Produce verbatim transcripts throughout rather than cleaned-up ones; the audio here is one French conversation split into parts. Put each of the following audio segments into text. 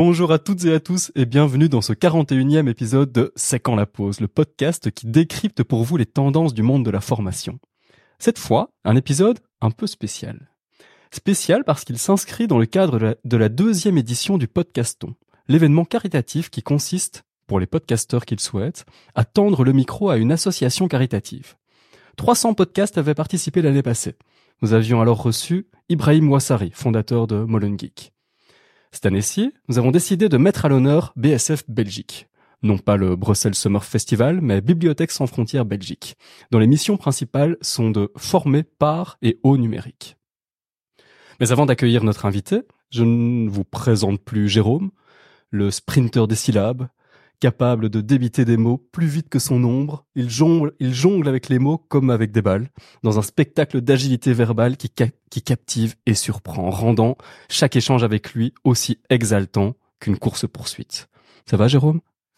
Bonjour à toutes et à tous et bienvenue dans ce quarante et unième épisode de C'est quand la pause, le podcast qui décrypte pour vous les tendances du monde de la formation. Cette fois, un épisode un peu spécial. Spécial parce qu'il s'inscrit dans le cadre de la, de la deuxième édition du Podcaston, l'événement caritatif qui consiste, pour les podcasteurs qui le souhaitent, à tendre le micro à une association caritative. trois cents podcasts avaient participé l'année passée. Nous avions alors reçu Ibrahim Ouassari, fondateur de Molengeek. Cette année-ci, nous avons décidé de mettre à l'honneur B S F Belgique. Non pas le Brussels Summer Festival, mais Bibliothèques sans frontières Belgique, dont les missions principales sont de former par et au numérique. Mais avant d'accueillir notre invité, je ne vous présente plus Jérôme, le sprinter des syllabes, capable de débiter des mots plus vite que son ombre. Il jongle, il jongle avec les mots comme avec des balles, dans un spectacle d'agilité verbale qui, ca- qui captive et surprend, rendant chaque échange avec lui aussi exaltant qu'une course-poursuite. Ça va, Jérôme ?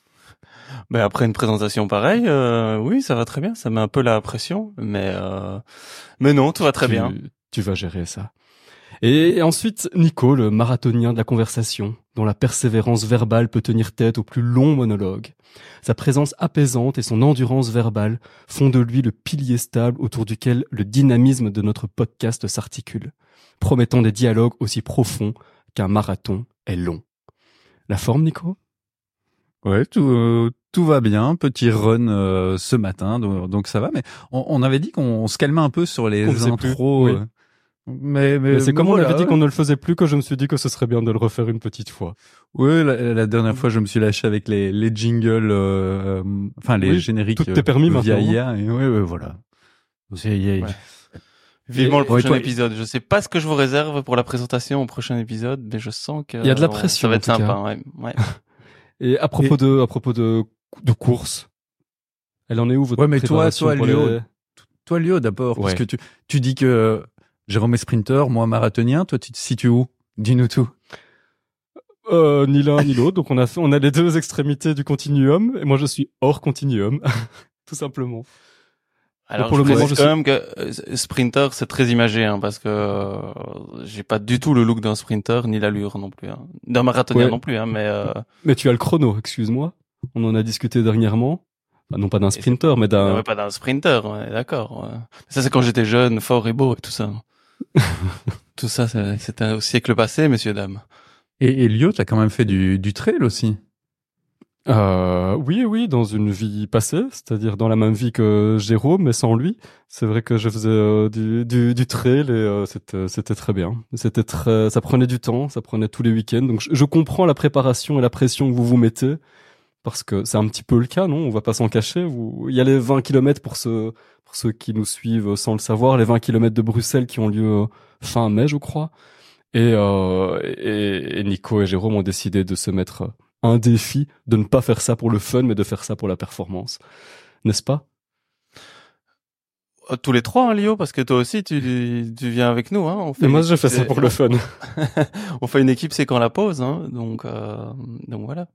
Ben après une présentation pareille, euh, oui, ça va très bien. Ça met un peu la pression, mais euh, mais non, tout va très tu, bien. Tu vas gérer ça. Et ensuite, Nico, le marathonien de la conversation, dont la persévérance verbale peut tenir tête au plus long monologue. Sa présence apaisante et son endurance verbale font de lui le pilier stable autour duquel le dynamisme de notre podcast s'articule, promettant des dialogues aussi profonds qu'un marathon est long. La forme, Nico ? Ouais, tout euh, tout va bien. Petit run euh, ce matin, donc, donc ça va. Mais on, on avait dit qu'on se calmait un peu sur les intros. Plus, oui. euh, Mais, mais, mais c'est mais comme voilà. on avait dit qu'on ne le faisait plus que je me suis dit que ce serait bien de le refaire une petite fois. Oui, la, la dernière fois, je me suis lâché avec les, les jingles, euh, enfin les oui, génériques tout est permis euh, via maintenant. I A. Et oui, oui, voilà. C'est, y a, Ouais. Vivement et, le prochain ouais, toi, épisode. Je sais pas ce que je vous réserve pour la présentation au prochain épisode, mais je sens que il y a de la on, pression. Ça va être en tout sympa. cas. Ouais. ouais. Et à propos et... de, à propos de, de course, elle en est où votre ouais, mais toi, préparation toi, pour Léo, les... toi, Léo, d'abord, ouais. parce que tu, tu dis que Jérôme est sprinter, moi marathonien. Toi, tu te situes où ? Dis-nous tout. Euh, ni l'un ni l'autre. Donc on a fait, on a les deux extrémités du continuum, et moi je suis hors continuum, tout simplement. Alors, pour je le moment, précise je quand suis... même que euh, sprinter, c'est très imagé, hein, parce que euh, j'ai pas du tout le look d'un sprinter, ni l'allure non plus, hein. D'un marathonien ouais. non plus, hein, mais. Euh... Mais tu as le chrono, excuse-moi. On en a discuté dernièrement. Enfin, non pas d'un sprinter, mais d'un. Non, mais pas d'un sprinter, ouais, d'accord. Ouais. Ça, c'est quand j'étais jeune, fort et beau et tout ça. Tout ça, c'est, c'était au siècle passé, messieurs dames. Et, et Léo, t'as quand même fait du, du trail aussi. Euh, oui, oui, dans une vie passée, c'est-à-dire dans la même vie que Jérôme, mais sans lui. C'est vrai que je faisais euh, du, du, du trail et euh, c'était, c'était très bien. C'était très, ça prenait du temps, ça prenait tous les week-ends. Donc je, je comprends la préparation et la pression que vous vous mettez, parce que c'est un petit peu le cas, non ? On va pas s'en cacher. Vous... Il y a les vingt kilomètres pour ceux, pour ceux qui nous suivent sans le savoir, les vingt kilomètres de Bruxelles qui ont lieu fin mai, je crois. Et, euh, et, et Nico et Jérôme ont décidé de se mettre un défi, de ne pas faire ça pour le fun, mais de faire ça pour la performance. N'est-ce pas ? Tous les trois, hein, Léo, parce que toi aussi, tu, tu viens avec nous, hein. On fait et moi, je fais ça pour le fun. On fait une équipe, c'est quand la pause, hein. Donc, euh, donc voilà.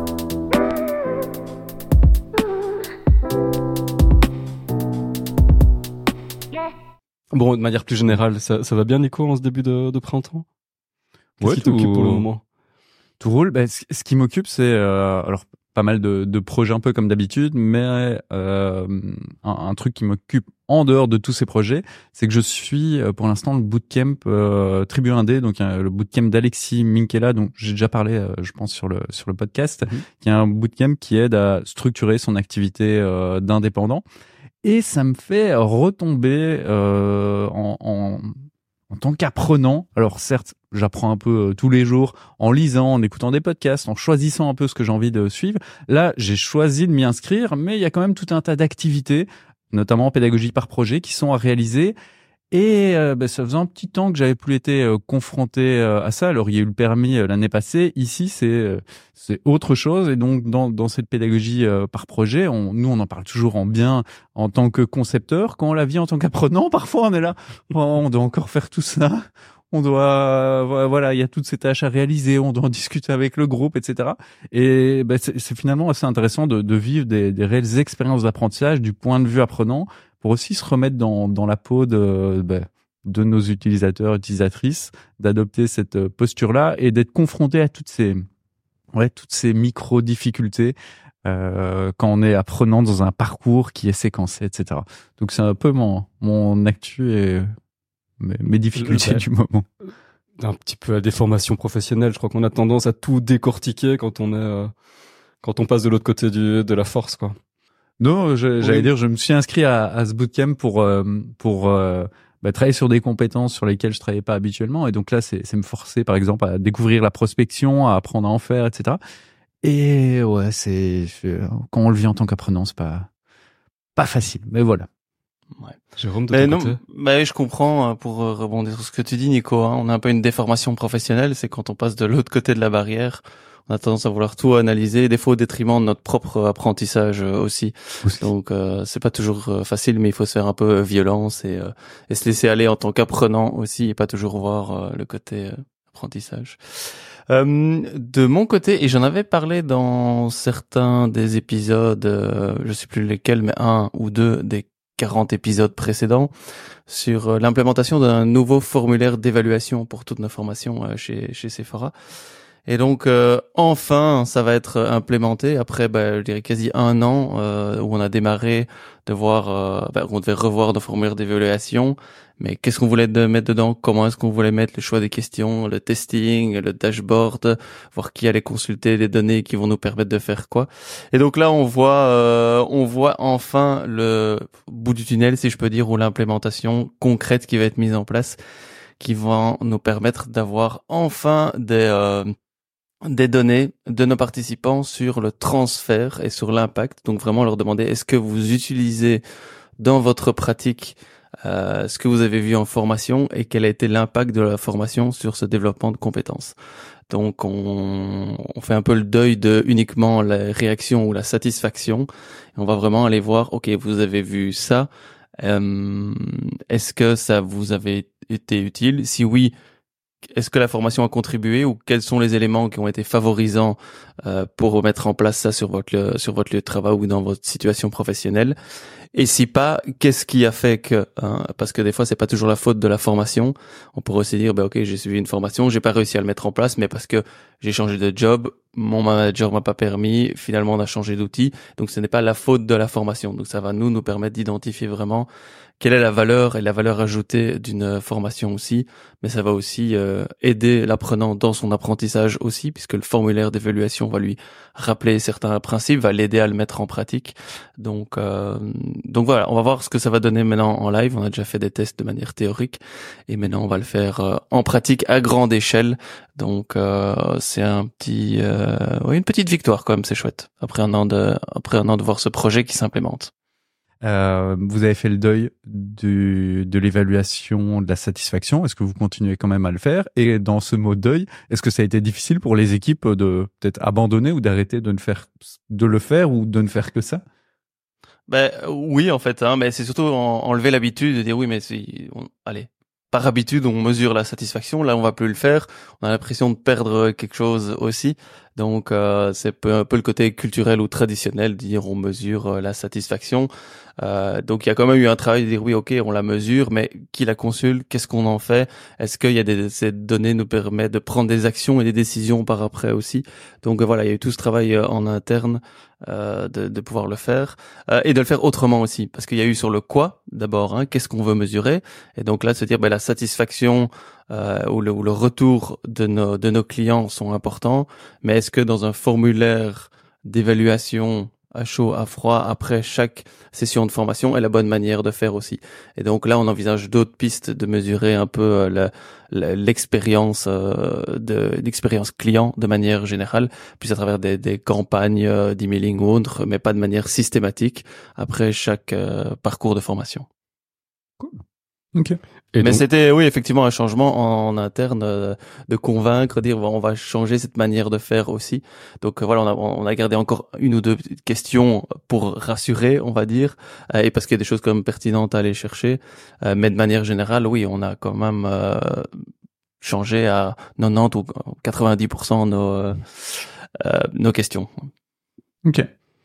Bon, de manière plus générale, ça, ça va bien, Nico, en ce début de, de printemps ? Qu'est-ce Ouais, qui t'occupe tout... pour le moment ? Tout roule. Ben, ce, ce qui m'occupe, c'est euh, alors pas mal de, de projets un peu comme d'habitude, mais euh, un, un truc qui m'occupe en dehors de tous ces projets, c'est que je suis euh, pour l'instant le bootcamp euh, Tribu Indé, donc euh, le bootcamp d'Alexis Minkela, dont j'ai déjà parlé, euh, je pense sur le sur le podcast, mmh. qui est un bootcamp qui aide à structurer son activité euh, d'indépendant, et ça me fait retomber euh, en, en en tant qu'apprenant. Alors certes, j'apprends un peu euh, tous les jours en lisant, en écoutant des podcasts, en choisissant un peu ce que j'ai envie de suivre. Là, j'ai choisi de m'y inscrire, mais il y a quand même tout un tas d'activités, notamment en pédagogie par projet, qui sont à réaliser. Et euh, bah, ça faisait un petit temps que j'avais plus été euh, confronté euh, à ça. Alors il y a eu le permis euh, l'année passée. Ici, c'est euh, c'est autre chose. Et donc dans dans cette pédagogie euh, par projet, on, nous on en parle toujours en bien en tant que concepteur. Quand on la vit en tant qu'apprenant, parfois on est là, oh, on doit encore faire tout ça. On doit, euh, voilà, il y a toutes ces tâches à réaliser. On doit en discuter avec le groupe, et cetera. Et bah, c'est, c'est finalement assez intéressant de, de vivre des, des réelles expériences d'apprentissage du point de vue apprenant, pour aussi se remettre dans, dans la peau de, bah, de nos utilisateurs, utilisatrices, d'adopter cette posture-là et d'être confronté à toutes ces, ouais, toutes ces micro-difficultés euh, quand on est apprenant dans un parcours qui est séquencé, et cetera. Donc c'est un peu mon, mon actu et mes, mes difficultés bah, du moment. Un petit peu à des formations professionnelles, je crois qu'on a tendance à tout décortiquer quand on est, euh, quand on passe de l'autre côté du, de la force, quoi. Non, je, j'allais Oui. dire, je me suis inscrit à, à ce bootcamp pour euh, pour euh, bah, travailler sur des compétences sur lesquelles je travaillais pas habituellement, et donc là, c'est, c'est me forcer, par exemple, à découvrir la prospection, à apprendre à en faire, et cetera. Et ouais, c'est quand on le vit en tant qu'apprenant, c'est pas pas facile, mais voilà. Ouais. Jérôme, de Mais ton non, côté. bah, je comprends, hein, pour euh, rebondir sur ce que tu dis, Nico, hein, on a un peu une déformation professionnelle, c'est quand on passe de l'autre côté de la barrière, on a tendance à vouloir tout analyser, des fois au détriment de notre propre apprentissage euh, aussi. Aussi. Donc euh, c'est pas toujours euh, facile, mais il faut se faire un peu euh, violence et, euh, et se laisser aller en tant qu'apprenant aussi, et pas toujours voir euh, le côté euh, apprentissage. Euh, de mon côté, et j'en avais parlé dans certains des épisodes, euh, je sais plus lesquels, mais un ou deux des quarante épisodes précédents, sur euh, l'implémentation d'un nouveau formulaire d'évaluation pour toutes nos formations euh, chez, chez Sephora. Et donc, euh, enfin, ça va être implémenté après, bah, je dirais quasi un an euh, où on a démarré de voir, euh, bah, on devait revoir nos formulaires d'évaluation. Mais qu'est-ce qu'on voulait de mettre dedans? Comment est-ce qu'on voulait mettre le choix des questions, le testing, le dashboard, voir qui allait consulter les données qui vont nous permettre de faire quoi. Et donc là, on voit, euh, on voit enfin le bout du tunnel, si je peux dire, ou l'implémentation concrète qui va être mise en place, qui va nous permettre d'avoir enfin des euh, des données de nos participants sur le transfert et sur l'impact. Donc vraiment leur demander, est-ce que vous utilisez dans votre pratique euh, ce que vous avez vu en formation et quel a été l'impact de la formation sur ce développement de compétences. Donc on, on fait un peu le deuil de uniquement la réaction ou la satisfaction. Et on va vraiment aller voir, ok, vous avez vu ça, euh, est-ce que ça vous avait été utile? Si oui, est-ce que la formation a contribué ou quels sont les éléments qui ont été favorisants euh, pour mettre en place ça sur votre sur votre lieu de travail ou dans votre situation professionnelle? Et si pas, qu'est-ce qui a fait que, hein, parce que des fois c'est pas toujours la faute de la formation. On pourrait aussi dire, bah ok, j'ai suivi une formation, j'ai pas réussi à le mettre en place, mais parce que j'ai changé de job, mon manager m'a pas permis, finalement on a changé d'outil, donc ce n'est pas la faute de la formation. Donc ça va nous nous permettre d'identifier vraiment quelle est la valeur et la valeur ajoutée d'une formation aussi, mais ça va aussi euh, aider l'apprenant dans son apprentissage aussi, puisque le formulaire d'évaluation va lui rappeler certains principes, va l'aider à le mettre en pratique. Donc, euh, donc voilà, on va voir ce que ça va donner maintenant en live. On a déjà fait des tests de manière théorique, et maintenant on va le faire euh, en pratique à grande échelle. Donc euh, c'est un petit, euh, oui, une petite victoire quand même, c'est chouette. Après un an de, après un an de voir ce projet qui s'implémente. Euh, vous avez fait le deuil du, de l'évaluation de la satisfaction. Est-ce que vous continuez quand même à le faire? Et dans ce mot deuil, est-ce que ça a été difficile pour les équipes de peut-être abandonner ou d'arrêter de ne faire, de le faire ou de ne faire que ça? Ben oui, en fait, hein, mais c'est surtout en, enlever l'habitude de dire oui, mais si, on, allez, par habitude, on mesure la satisfaction. Là, on va plus le faire. On a l'impression de perdre quelque chose aussi. Donc, euh, c'est peu, un peu le côté culturel ou traditionnel de dire on mesure euh, la satisfaction. Euh, donc, il y a quand même eu un travail de dire oui, ok, on la mesure, mais qui la consulte? Qu'est-ce qu'on en fait? Est-ce qu'il y a des, ces données nous permettent de prendre des actions et des décisions par après aussi? Donc, euh, voilà, il y a eu tout ce travail euh, en interne euh, de, de pouvoir le faire euh, et de le faire autrement aussi, parce qu'il y a eu sur le quoi d'abord. Hein, qu'est-ce qu'on veut mesurer? Et donc là, de se dire ben, la satisfaction euh, ou, le, ou le retour de nos de nos clients sont importants, mais est-ce que dans un formulaire d'évaluation à chaud, à froid, après chaque session de formation est la bonne manière de faire aussi. Et donc là, on envisage d'autres pistes de mesurer un peu euh, la, la, l'expérience euh, de l'expérience client de manière générale, plus à travers des, des campagnes euh, d'emailing ou autres, mais pas de manière systématique après chaque euh, parcours de formation. Cool. Ok. Et Mais donc, c'était, oui, effectivement, un changement en, en interne, euh, de convaincre, dire bon, on va changer cette manière de faire aussi. Donc euh, voilà, on a, on a gardé encore une ou deux petites questions pour rassurer, on va dire, euh, et parce qu'il y a des choses quand même pertinentes à aller chercher. Euh, mais de manière générale, oui, on a quand même euh, changé à quatre-vingt-dix ou quatre-vingt-dix pour cent nos euh, euh, nos questions. Ok.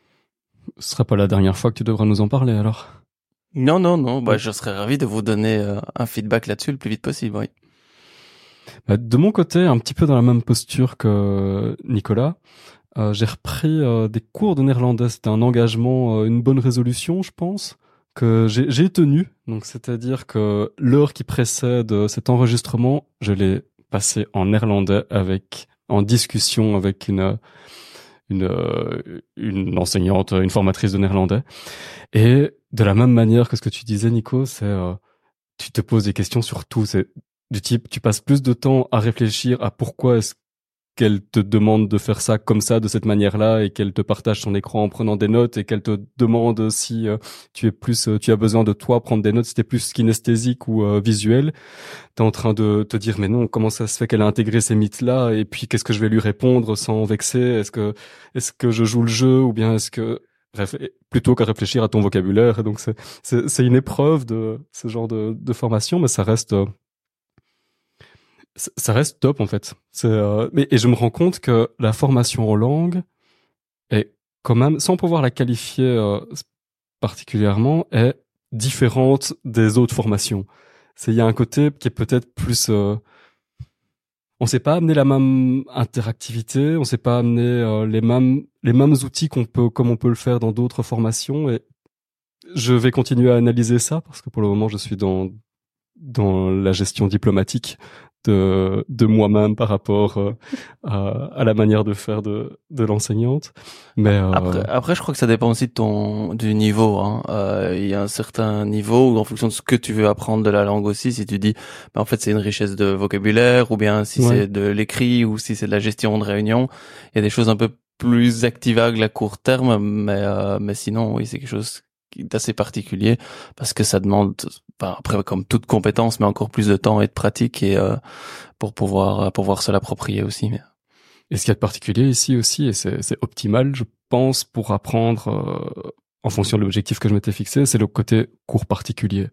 ce sera pas la dernière fois que tu devras nous en parler alors. Non, non, non. Bah, je serais ravi de vous donner euh, un feedback là-dessus le plus vite possible. Oui. Bah, de mon côté, un petit peu dans la même posture que Nicolas, euh, j'ai repris euh, des cours de néerlandais. C'était un engagement, euh, une bonne résolution, je pense, que j'ai, j'ai tenu. Donc, c'est-à-dire que l'heure qui précède euh, cet enregistrement, je l'ai passé en néerlandais avec, en discussion avec une, une, euh, une enseignante, une formatrice de néerlandais. Et de la même manière que ce que tu disais, Nico, c'est, euh, tu te poses des questions sur tout. C'est du type, tu passes plus de temps à réfléchir à pourquoi est-ce qu'elle te demande de faire ça comme ça, de cette manière-là, et qu'elle te partage son écran en prenant des notes, et qu'elle te demande si euh, tu es plus, euh, tu as besoin de toi prendre des notes, si t'es plus kinesthésique ou euh, visuel. T'es en train de te dire, mais non, comment ça se fait qu'elle a intégré ces mythes-là, et puis qu'est-ce que je vais lui répondre sans vexer? Est-ce que, est-ce que je joue le jeu, ou bien est-ce que, bref, plutôt qu'à réfléchir à ton vocabulaire. Donc c'est, c'est, c'est une épreuve de ce genre de, de formation, mais ça reste, euh, ça reste top en fait. C'est, euh, mais et je me rends compte que la formation en langue est quand même, sans pouvoir la qualifier euh, particulièrement, est différente des autres formations. C'est, il y a un côté qui est peut-être plus, euh, on sait pas amener la même interactivité, on sait pas amener euh, les mêmes les mêmes outils qu'on peut, comme on peut le faire dans d'autres formations. Et je vais continuer à analyser ça parce que pour le moment je suis dans dans la gestion diplomatique de de moi-même par rapport euh, à, à la manière de faire de de l'enseignante. Mais euh... après, après, je crois que ça dépend aussi de ton du niveau. Hein. Euh, il y a un certain niveau où, en fonction de ce que tu veux apprendre de la langue aussi, si tu dis, bah, en fait, c'est une richesse de vocabulaire, ou bien si ouais. c'est de l'écrit, ou si c'est de la gestion de réunion, il y a des choses un peu plus activables à court terme, mais euh, mais sinon, oui, c'est quelque chose d'assez particulier parce que ça demande, enfin, après comme toute compétence, mais encore plus de temps et de pratique et euh, pour pouvoir pouvoir se l'approprier aussi. Mais... Et ce qu'il y a de particulier ici aussi, et c'est, c'est optimal, je pense, pour apprendre euh, en fonction de l'objectif que je m'étais fixé, c'est le côté cours particulier.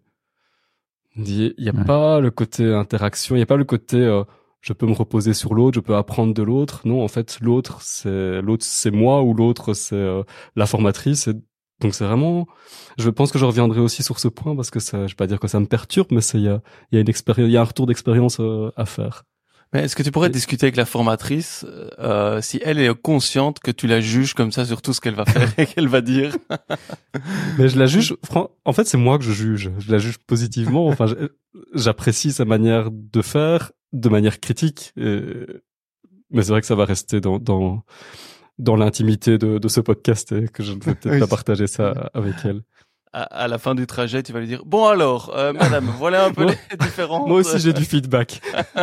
Il n'y a ouais. pas le côté interaction, il n'y a pas le côté euh, je peux me reposer sur l'autre, je peux apprendre de l'autre. Non, en fait, l'autre c'est l'autre c'est moi, ou l'autre c'est euh, la formatrice. Et donc c'est vraiment, je pense que je reviendrai aussi sur ce point parce que ça, je vais pas dire que ça me perturbe, mais c'est il y a il y a une expérience, il y a un retour d'expérience euh, à faire. Mais est-ce que tu pourrais et... discuter avec la formatrice euh, si elle est consciente que tu la juges comme ça sur tout ce qu'elle va faire et qu'elle va dire? Mais je la juge, en fait c'est moi que je juge, je la juge positivement. Enfin, j'apprécie sa manière de faire de manière critique, et... mais c'est vrai que ça va rester dans dans dans l'intimité de, de ce podcast et que je ne vais peut-être oui. pas partager ça avec elle. À, à la fin du trajet, tu vas lui dire, bon alors, euh, madame, voilà un peu moi, les différences. Moi aussi, j'ai du feedback.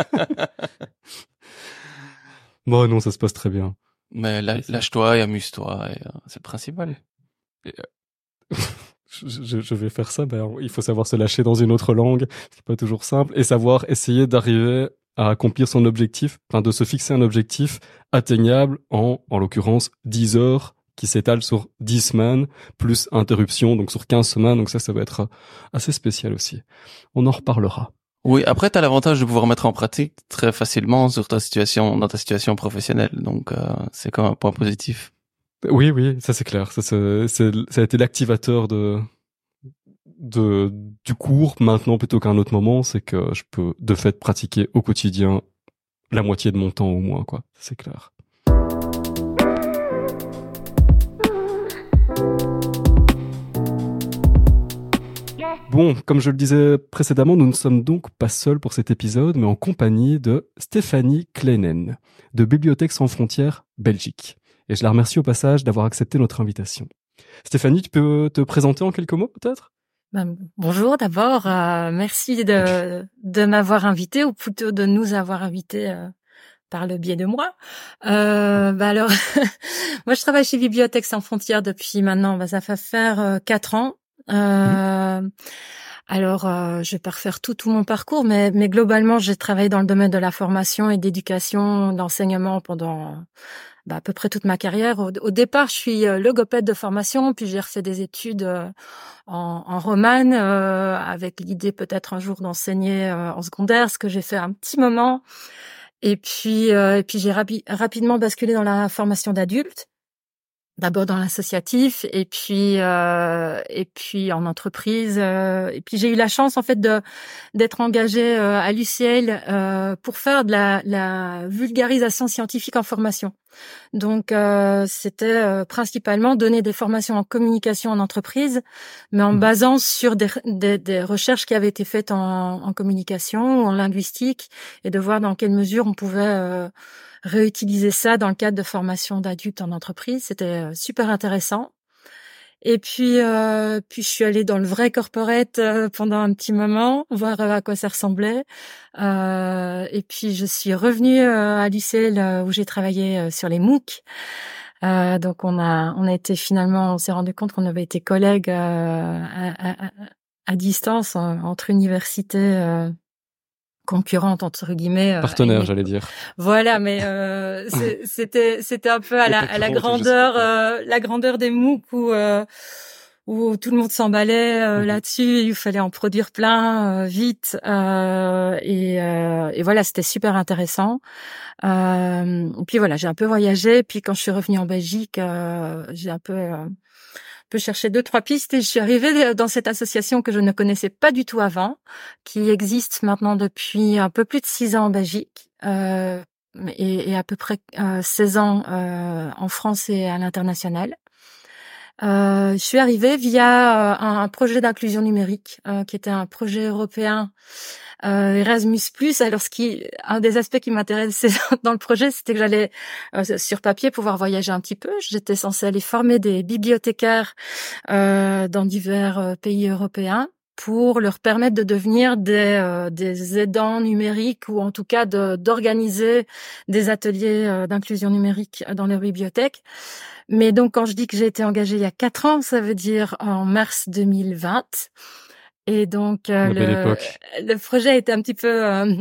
Bon, non, ça se passe très bien. Mais lâche-toi et amuse-toi, et, euh, c'est le principal. Et, euh, je, je vais faire ça, ben, il faut savoir se lâcher dans une autre langue, c'est pas toujours simple, et savoir essayer d'arriver à accomplir son objectif, enfin de se fixer un objectif atteignable en, en l'occurrence, dix heures qui s'étale sur dix semaines, plus interruption, donc sur quinze semaines, donc ça, ça va être assez spécial aussi. On en reparlera. Oui, après, t'as l'avantage de pouvoir mettre en pratique très facilement sur ta situation, dans ta situation professionnelle, donc euh, c'est quand même un point positif. Oui, oui, ça c'est clair, ça, c'est, c'est, ça a été l'activateur de... de du cours maintenant plutôt qu'à un autre moment, c'est que je peux de fait pratiquer au quotidien la moitié de mon temps au moins, quoi. C'est clair. Bon, comme je le disais précédemment, nous ne sommes donc pas seuls pour cet épisode, mais en compagnie de Stéphanie Kleinen, de Bibliothèques sans frontières Belgique. Et je la remercie au passage d'avoir accepté notre invitation. Stéphanie, tu peux te présenter en quelques mots peut-être ? Ben, bonjour d'abord, euh, merci de, de m'avoir invité, ou plutôt de nous avoir invités euh, par le biais de moi. Euh, bah alors, moi je travaille chez Bibliothèques sans frontières depuis maintenant, bah, ça fait faire euh, quatre ans. Euh, mmh. Alors, euh, je vais pas refaire tout tout mon parcours, mais, mais globalement, j'ai travaillé dans le domaine de la formation et d'éducation, d'enseignement pendant bah, à peu près toute ma carrière. Au, au départ, je suis euh, logopède de formation, puis j'ai refait des études euh, en, en romane, euh, avec l'idée peut-être un jour d'enseigner euh, en secondaire, ce que j'ai fait un petit moment. Et puis, euh, et puis j'ai rapi- rapidement basculé dans la formation d'adultes. D'abord dans l'associatif et puis euh, et puis en entreprise euh, et puis j'ai eu la chance en fait de d'être engagée euh, à l'U C L euh, pour faire de la, la vulgarisation scientifique en formation. Donc euh, c'était euh, principalement donner des formations en communication en entreprise, mais en basant sur des, des, des recherches qui avaient été faites en, en communication ou en linguistique et de voir dans quelle mesure on pouvait euh, réutiliser ça dans le cadre de formation d'adultes en entreprise. C'était super intéressant. Et puis, euh, puis je suis allée dans le vrai corporate euh, pendant un petit moment, voir euh, à quoi ça ressemblait. Euh, et puis, je suis revenue euh, à l'U C L euh, où j'ai travaillé euh, sur les MOOC. Euh, donc, on a, on a été finalement, on s'est rendu compte qu'on avait été collègues euh, à, à, à distance en, entre universités. Euh, concurrente entre guillemets partenaire euh, j'allais dire voilà mais euh, c'était c'était un peu à la à la grandeur euh, la grandeur des MOOC où euh, où tout le monde s'emballait euh, mm-hmm. là-dessus, il fallait en produire plein euh, vite euh, et euh, et voilà, c'était super intéressant. Euh, et puis voilà, j'ai un peu voyagé, puis quand je suis revenue en Belgique, euh, j'ai un peu euh, peu chercher deux, trois pistes et je suis arrivée dans cette association que je ne connaissais pas du tout avant, qui existe maintenant depuis un peu plus de six ans en Belgique euh, et, et à peu près euh, seize ans euh, en France et à l'international. Euh, je suis arrivée via euh, un, un projet d'inclusion numérique euh, qui était un projet européen euh, Erasmus plus. Alors, ce qui, un des aspects qui m'intéressait dans le projet, c'était que j'allais euh, sur papier pouvoir voyager un petit peu. J'étais censée aller former des bibliothécaires euh, dans divers euh, pays européens pour leur permettre de devenir des, euh, des aidants numériques ou en tout cas de, d'organiser des ateliers euh, d'inclusion numérique dans leur bibliothèque. Mais donc, quand je dis que j'ai été engagée il y a quatre ans, ça veut dire en mars deux mille vingt. Et donc, euh, le, le projet était un petit peu euh,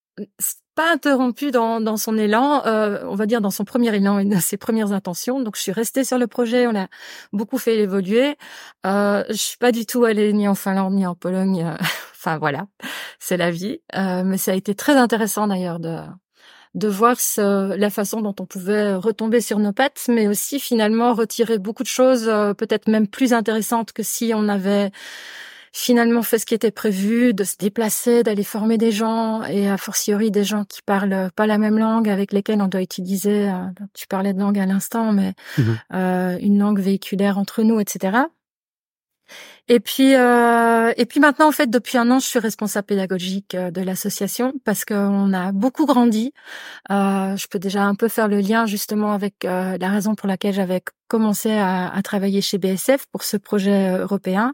pas interrompu dans, dans son élan, euh, on va dire dans son premier élan et dans ses premières intentions. Donc, je suis restée sur le projet, on a beaucoup fait évoluer. Euh, je suis pas du tout allée ni en Finlande ni en Pologne. Euh, enfin, voilà, c'est la vie. Euh, mais ça a été très intéressant d'ailleurs de... de voir ce, la façon dont on pouvait retomber sur nos pattes, mais aussi finalement retirer beaucoup de choses, euh, peut-être même plus intéressantes que si on avait finalement fait ce qui était prévu, de se déplacer, d'aller former des gens, et a fortiori des gens qui parlent pas la même langue, avec lesquels on doit utiliser, euh, tu parlais de langue à l'instant, mais mmh. euh, une langue véhiculaire entre nous, et cetera. Et puis, euh, et puis maintenant, en fait, depuis un an, je suis responsable pédagogique de l'association parce qu'on a beaucoup grandi. Euh, je peux déjà un peu faire le lien justement avec euh, la raison pour laquelle j'avais commencé à, à travailler chez B S F pour ce projet européen.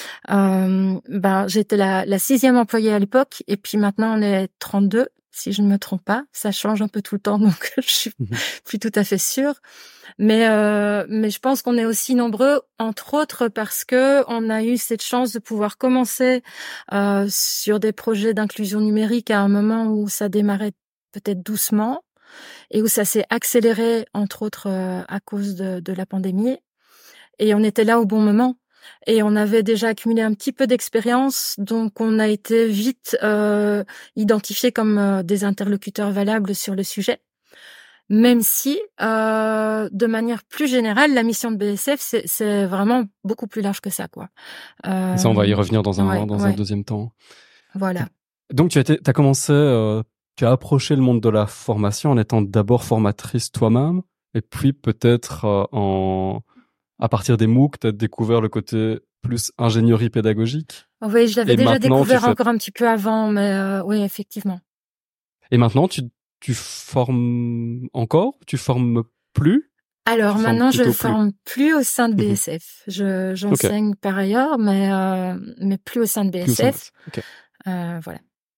Euh, ben, j'étais la, la sixième employée à l'époque et puis maintenant, on est trente-deux. Si je ne me trompe pas, ça change un peu tout le temps, donc je suis mmh. plus tout à fait sûre. Mais euh, mais je pense qu'on est aussi nombreux, entre autres parce que on a eu cette chance de pouvoir commencer euh, sur des projets d'inclusion numérique à un moment où ça démarrait peut-être doucement et où ça s'est accéléré, entre autres euh, à cause de, de la pandémie. Et on était là au bon moment. Et on avait déjà accumulé un petit peu d'expérience, donc on a été vite euh, identifiés comme euh, des interlocuteurs valables sur le sujet. Même si, euh, de manière plus générale, la mission de B S F, c'est, c'est vraiment beaucoup plus large que ça, quoi. Euh, ça, on va y revenir dans un ouais, dans ouais. un deuxième temps. Voilà. Donc, tu as été, t'as commencé, euh, tu as approché le monde de la formation en étant d'abord formatrice toi-même, et puis peut-être euh, en à partir des MOOC, tu as découvert le côté plus ingénierie pédagogique. Oui, je l'avais et déjà découvert fais... encore un petit peu avant, mais euh, oui, effectivement. Et maintenant, tu, tu formes encore? Tu formes plus? Alors maintenant, je ne forme plus au sein de B S F. Je, j'enseigne okay. par ailleurs, mais, euh, mais plus au sein de B S F. Okay. Euh, voilà.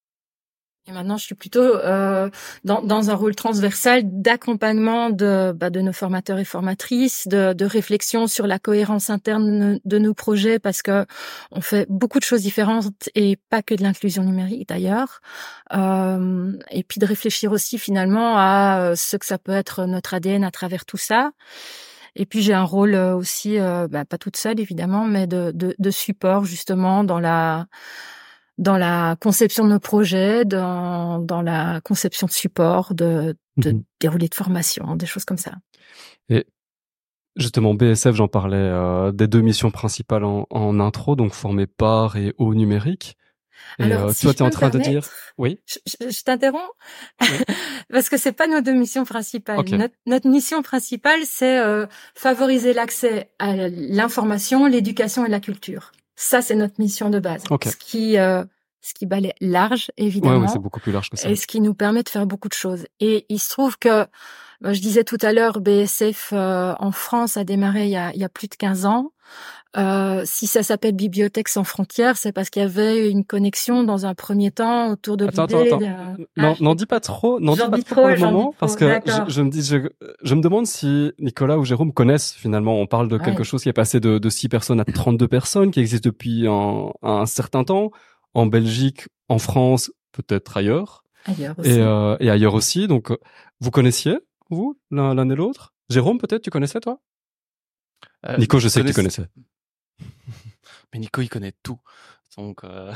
Et maintenant, je suis plutôt euh, dans, dans un rôle transversal d'accompagnement de, bah, de nos formateurs et formatrices, de, de réflexion sur la cohérence interne de nos projets, parce que on fait beaucoup de choses différentes et pas que de l'inclusion numérique d'ailleurs. Euh, et puis de réfléchir aussi finalement à ce que ça peut être notre A D N à travers tout ça. Et puis j'ai un rôle aussi, euh, bah, pas toute seule évidemment, mais de, de, de support justement dans la dans la conception de nos projets, dans, dans la conception de support, de, de mmh. déroulé de formation, des choses comme ça. Et Justement, B S F, j'en parlais, euh, des deux missions principales en, en intro, donc former par et au numérique. Et Alors, euh, si toi, je tu es en peux me train de dire... permettre, Oui. je, je- je t'interromps parce que c'est pas nos deux missions principales. Ok. Notre, notre mission principale, c'est euh, favoriser l'accès à l'information, l'éducation et la culture. Ça, c'est notre mission de base. Ok. Ce qui, euh, ce qui balaie large, Ouais, évidemment, ouais, c'est beaucoup plus large que ça. et ce qui nous permet de faire beaucoup de choses. Et il se trouve que, bah, je disais tout à l'heure, B S F euh, en France a démarré il y a, il y a plus de quinze ans. Euh, si ça s'appelle Bibliothèque sans frontières, c'est parce qu'il y avait une connexion dans un premier temps autour de Attends, attends, l'idée. attends. De... Non, Ah, n'en dis pas trop, n'en dis j'en pas dis trop pour trop, le j'en dis moment, trop. parce que je, D'accord. je me dis, je, je me demande si Nicolas ou Jérôme connaissent finalement. On parle de quelque Ouais. chose qui est passé de, de six personnes à trente-deux personnes, qui existe depuis un, un certain temps, en Belgique, en France, peut-être ailleurs, Ailleurs aussi. et, euh, et ailleurs aussi. Donc, euh, vous connaissiez, vous, l'un, l'un et l'autre? Jérôme, peut-être, tu connaissais, toi? Euh, Nico, je sais que tu connaissez- connaissais. Mais Nico, il connaît tout. Donc, euh...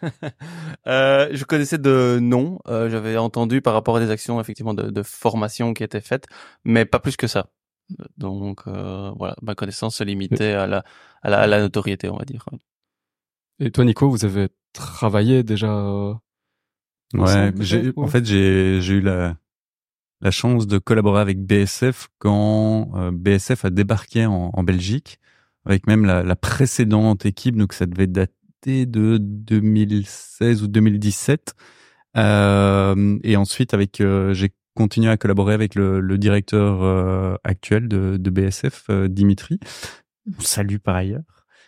euh, je connaissais de nom. Euh, j'avais entendu par rapport à des actions effectivement de, de formation qui étaient faites, mais pas plus que ça. Donc, euh, voilà, ma connaissance se limitait à la, à la, à la notoriété, on va dire. Et toi, Nico, vous avez travaillé déjà euh, Ouais, ensemble, j'ai, peut-être, ou- en fait, j'ai, j'ai eu la, la chance de collaborer avec B S F quand euh, B S F a débarqué en, en Belgique, avec même la, la précédente équipe, donc ça devait dater de deux mille seize ou deux mille dix-sept. Euh, et ensuite, avec, euh, j'ai continué à collaborer avec le, le directeur euh, actuel de, de B S F, euh, Dimitri. On salue par ailleurs.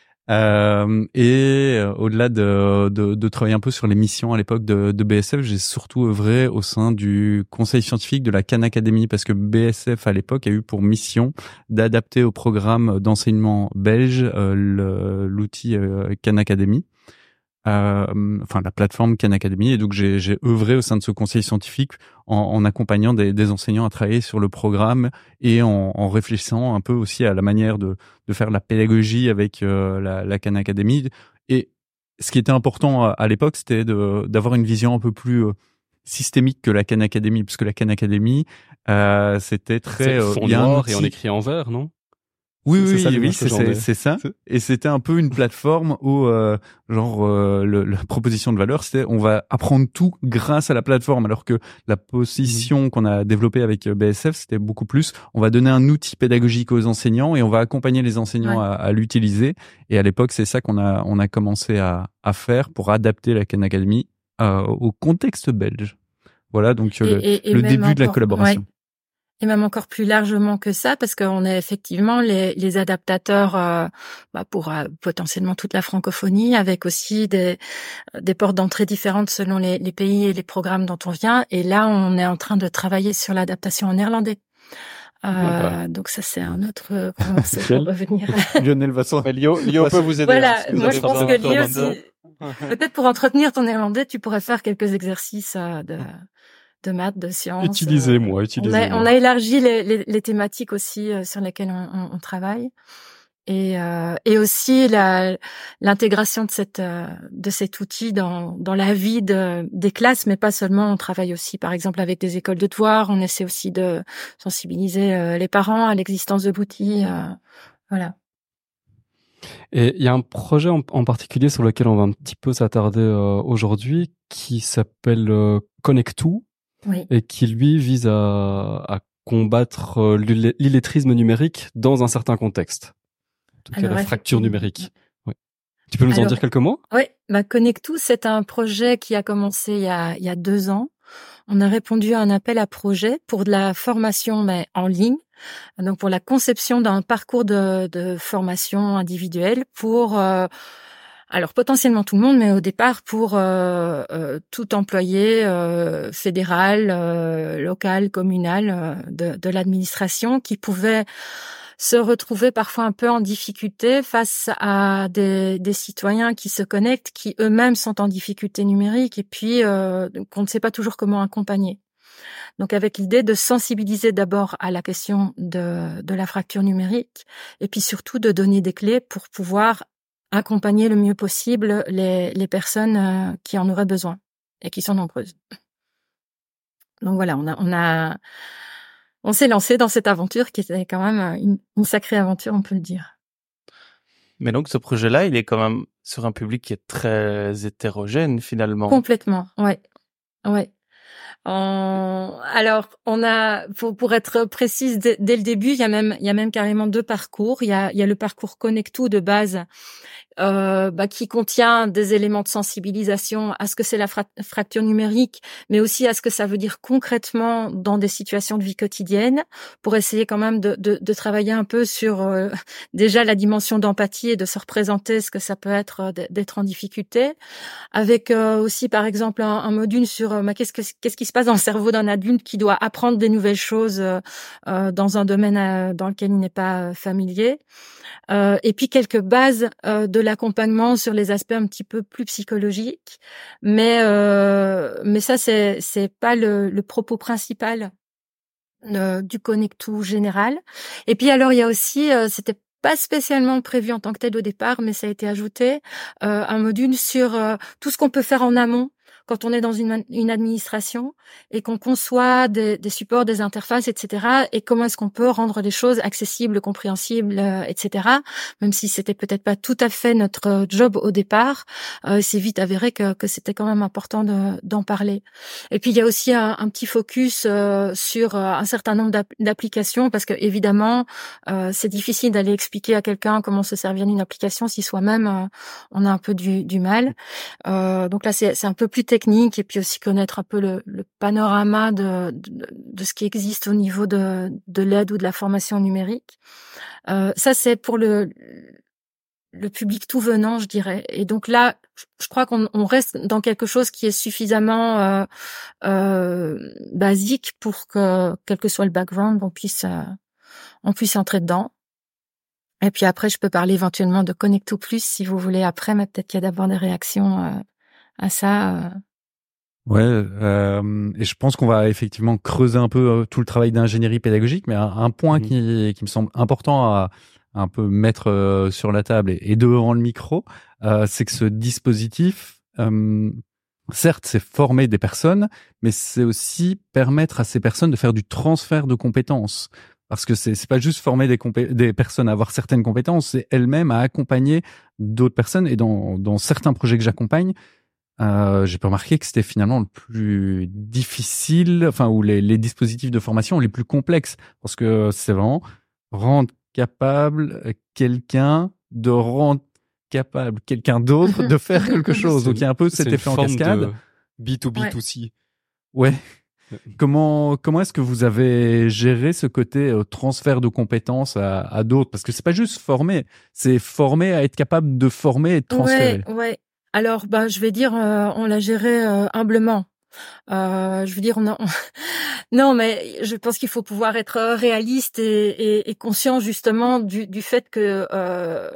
Euh, et euh, au-delà de, de, de travailler un peu sur les missions à l'époque de, de B S F, j'ai surtout œuvré au sein du conseil scientifique de la Khan Academy, parce que B S F à l'époque a eu pour mission d'adapter au programme d'enseignement belge euh, le- l'outil euh, Khan Academy. Euh, enfin la plateforme Khan Academy, et donc j'ai, j'ai œuvré au sein de ce conseil scientifique en, en accompagnant des, des enseignants à travailler sur le programme et en, en réfléchissant un peu aussi à la manière de, de faire la pédagogie avec euh, la, la Khan Academy. Et ce qui était important à, à l'époque, c'était de, d'avoir une vision un peu plus euh, systémique que la Khan Academy, puisque la Khan Academy, euh, c'était très... C'est euh, fond il y a un noir et on outil- écrit en vert, non? Oui, C'est- c'est oui, ça oui, l'image que c'est, j'en c'est, ai. c'est ça. C'est- Et c'était un peu une plateforme où, euh, genre, euh, le, la proposition de valeur, c'était on va apprendre tout grâce à la plateforme, alors que la position qu'on a développée avec B S F, c'était beaucoup plus, on va donner un outil pédagogique aux enseignants et on va accompagner les enseignants Ouais. à, à l'utiliser. Et à l'époque, c'est ça qu'on a, on a commencé à, à faire pour adapter la Khan Academy euh, au contexte belge. Voilà, donc Et- le, et- et le même début de la encore- collaboration. ouais. Et même encore plus largement que ça, parce qu'on est effectivement les, les adaptateurs euh, bah, pour euh, potentiellement toute la francophonie, avec aussi des, des portes d'entrée différentes selon les, les pays et les programmes dont on vient. Et là, on est en train de travailler sur l'adaptation en néerlandais. Euh, Ah bah. Donc ça, c'est un autre commencer Nickel. pour revenir. Lionel Vasson. Mais Lio, Lio peut vous aider. Voilà, hein, si vous moi avez je pense besoin que d'un Lio, commandeur. si- peut-être pour entretenir ton néerlandais, tu pourrais faire quelques exercices euh, de de maths, de sciences. Utilisez-moi, euh, utilisez-moi. On a, on a élargi les, les, les thématiques aussi euh, sur lesquelles on, on, on travaille, et, euh, et aussi la, l'intégration de cette euh, de cet outil dans dans la vie de, des classes, mais pas seulement. On travaille aussi, par exemple, avec des écoles de devoirs. On essaie aussi de sensibiliser euh, les parents à l'existence de l'outil. Euh, voilà. Et il y a un projet en, en particulier sur lequel on va un petit peu s'attarder euh, aujourd'hui, qui s'appelle euh, Connectoo, Oui. et qui lui vise à, à combattre euh, l'illé- l'illettrisme numérique dans un certain contexte. En tout cas, Alors, la fracture effectivement. numérique. Oui. Tu peux nous en Alors, dire quelques mots? Oui, bah Connectoo, c'est un projet qui a commencé il y a, il y a deux ans. On a répondu à un appel à projet pour de la formation, mais en ligne. Donc pour la conception d'un parcours de, de formation individuelle pour, euh, alors potentiellement tout le monde, mais au départ pour euh, euh, tout employé euh, fédéral, euh, local, communal euh, de, de l'administration qui pouvait se retrouver parfois un peu en difficulté face à des, des citoyens qui se connectent, qui eux-mêmes sont en difficulté numérique et puis euh, qu'on ne sait pas toujours comment accompagner. Donc avec l'idée de sensibiliser d'abord à la question de, de la fracture numérique et puis surtout de donner des clés pour pouvoir accompagner le mieux possible les, les personnes euh, qui en auraient besoin et qui sont nombreuses. Donc voilà, on a, on a on s'est lancé dans cette aventure qui était quand même une, une sacrée aventure, on peut le dire. Mais donc, ce projet-là, il est quand même sur un public qui est très hétérogène, finalement. Complètement, ouais, ouais. En... Alors, on a, pour, pour être précise, dès, dès le début, il y a même, il y a même carrément deux parcours. Il y a, il y a le parcours Connectou de base, euh, bah, qui contient des éléments de sensibilisation à ce que c'est la fra- fracture numérique, mais aussi à ce que ça veut dire concrètement dans des situations de vie quotidienne, pour essayer quand même de, de, de travailler un peu sur euh, déjà la dimension d'empathie et de se représenter ce que ça peut être euh, d'être en difficulté, avec euh, aussi par exemple un, un module sur euh, bah, qu'est-ce que qu'est-ce qui se passe dans le cerveau d'un adulte qui doit apprendre des nouvelles choses euh, euh, dans un domaine euh, dans lequel il n'est pas euh, familier. Euh, et puis quelques bases euh, de l'accompagnement sur les aspects un petit peu plus psychologiques, mais euh, mais ça c'est c'est pas le, le propos principal euh, du Connectou général. Et puis alors il y a aussi, euh, c'était pas spécialement prévu en tant que tel au départ, mais ça a été ajouté, euh, un module sur euh, tout ce qu'on peut faire en amont quand on est dans une, une administration et qu'on conçoit des, des supports, des interfaces, et cetera. Et comment est-ce qu'on peut rendre les choses accessibles, compréhensibles, euh, et cetera. Même si c'était peut-être pas tout à fait notre job au départ, euh, c'est vite avéré que, que c'était quand même important de, d'en parler. Et puis il y a aussi un, un petit focus euh, sur euh, un certain nombre d'app- d'applications, parce que évidemment euh, c'est difficile d'aller expliquer à quelqu'un comment se servir d'une application si soi-même euh, on a un peu du, du mal. Euh, donc là c'est, c'est un peu plus technique, et puis aussi connaître un peu le, le panorama de, de, de ce qui existe au niveau de, de l'aide ou de la formation numérique. Euh, ça c'est pour le le public tout venant, je dirais. Et donc là, je crois qu'on on reste dans quelque chose qui est suffisamment euh, euh, basique pour que, quel que soit le background, on puisse euh, on puisse entrer dedans. Et puis après, je peux parler éventuellement de Connectou Plus si vous voulez après, mais peut-être qu'il y a d'abord des réactions euh, à ça. Euh. Ouais, euh, et je pense qu'on va effectivement creuser un peu euh, tout le travail d'ingénierie pédagogique, mais un, un point Mmh. qui, qui me semble important à, à un peu mettre euh, sur la table et, et devant le micro, euh, c'est que ce dispositif, euh, certes, c'est former des personnes, mais c'est aussi permettre à ces personnes de faire du transfert de compétences. Parce que c'est, c'est pas juste former des, compé- des personnes à avoir certaines compétences, c'est elles-mêmes à accompagner d'autres personnes. Et dans, dans certains projets que j'accompagne, Euh, j'ai pas remarqué que c'était finalement le plus difficile, enfin, ou les, les dispositifs de formation les plus complexes, parce que c'est vraiment rendre capable quelqu'un de rendre capable quelqu'un d'autre de faire quelque chose. Donc il y a un peu cet C'est une effet en forme cascade. de B deux B Ouais. deux C. Ouais. Comment comment est-ce que vous avez géré ce côté euh, transfert de compétences à, à d'autres? Parce que c'est pas juste former, c'est former à être capable de former et de transférer. Ouais, ouais. Alors, bah, je vais dire, euh, on l'a géré euh, humblement. Euh, je veux dire, on a, on- non, mais je pense qu'il faut pouvoir être réaliste et, et, et conscient justement du, du fait que euh,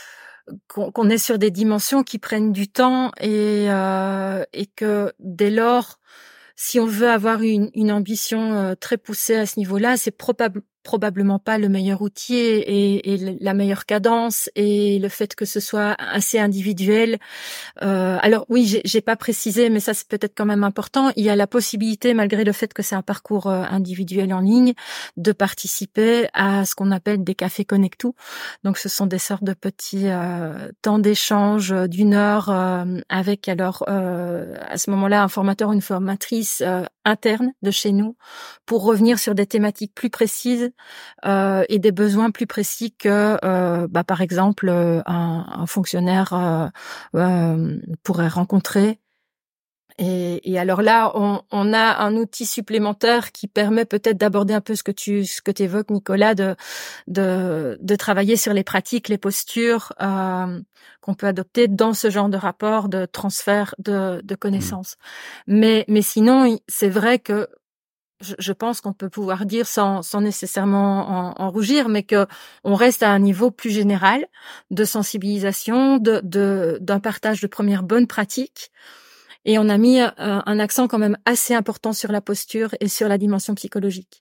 qu'on, qu'on est sur des dimensions qui prennent du temps et euh, et que dès lors, si on veut avoir une, une ambition euh, très poussée à ce niveau-là, c'est probable probablement pas le meilleur outil et, et la meilleure cadence, et le fait que ce soit assez individuel. Euh, alors oui, j'ai, j'ai pas précisé, mais ça c'est peut-être quand même important. Il y a la possibilité, malgré le fait que c'est un parcours euh, individuel en ligne, de participer à ce qu'on appelle des cafés Connectou. Donc ce sont des sortes de petits euh, temps d'échange d'une heure euh, avec alors euh, à ce moment-là un formateur ou une formatrice euh, interne de chez nous, pour revenir sur des thématiques plus précises euh, et des besoins plus précis que euh, bah, par exemple euh, un, un fonctionnaire euh, euh, pourrait rencontrer. Et, et alors là, on, on a un outil supplémentaire qui permet peut-être d'aborder un peu ce que tu ce que tu évoques, Nicolas, de, de de travailler sur les pratiques, les postures euh, qu'on peut adopter dans ce genre de rapport de transfert de, de connaissances. Mmh. Mais mais sinon, c'est vrai que je, je pense qu'on peut pouvoir dire sans, sans nécessairement en, en rougir, mais que on reste à un niveau plus général de sensibilisation, de, de, d'un partage de premières bonnes pratiques. Et on a mis euh, un accent quand même assez important sur la posture et sur la dimension psychologique,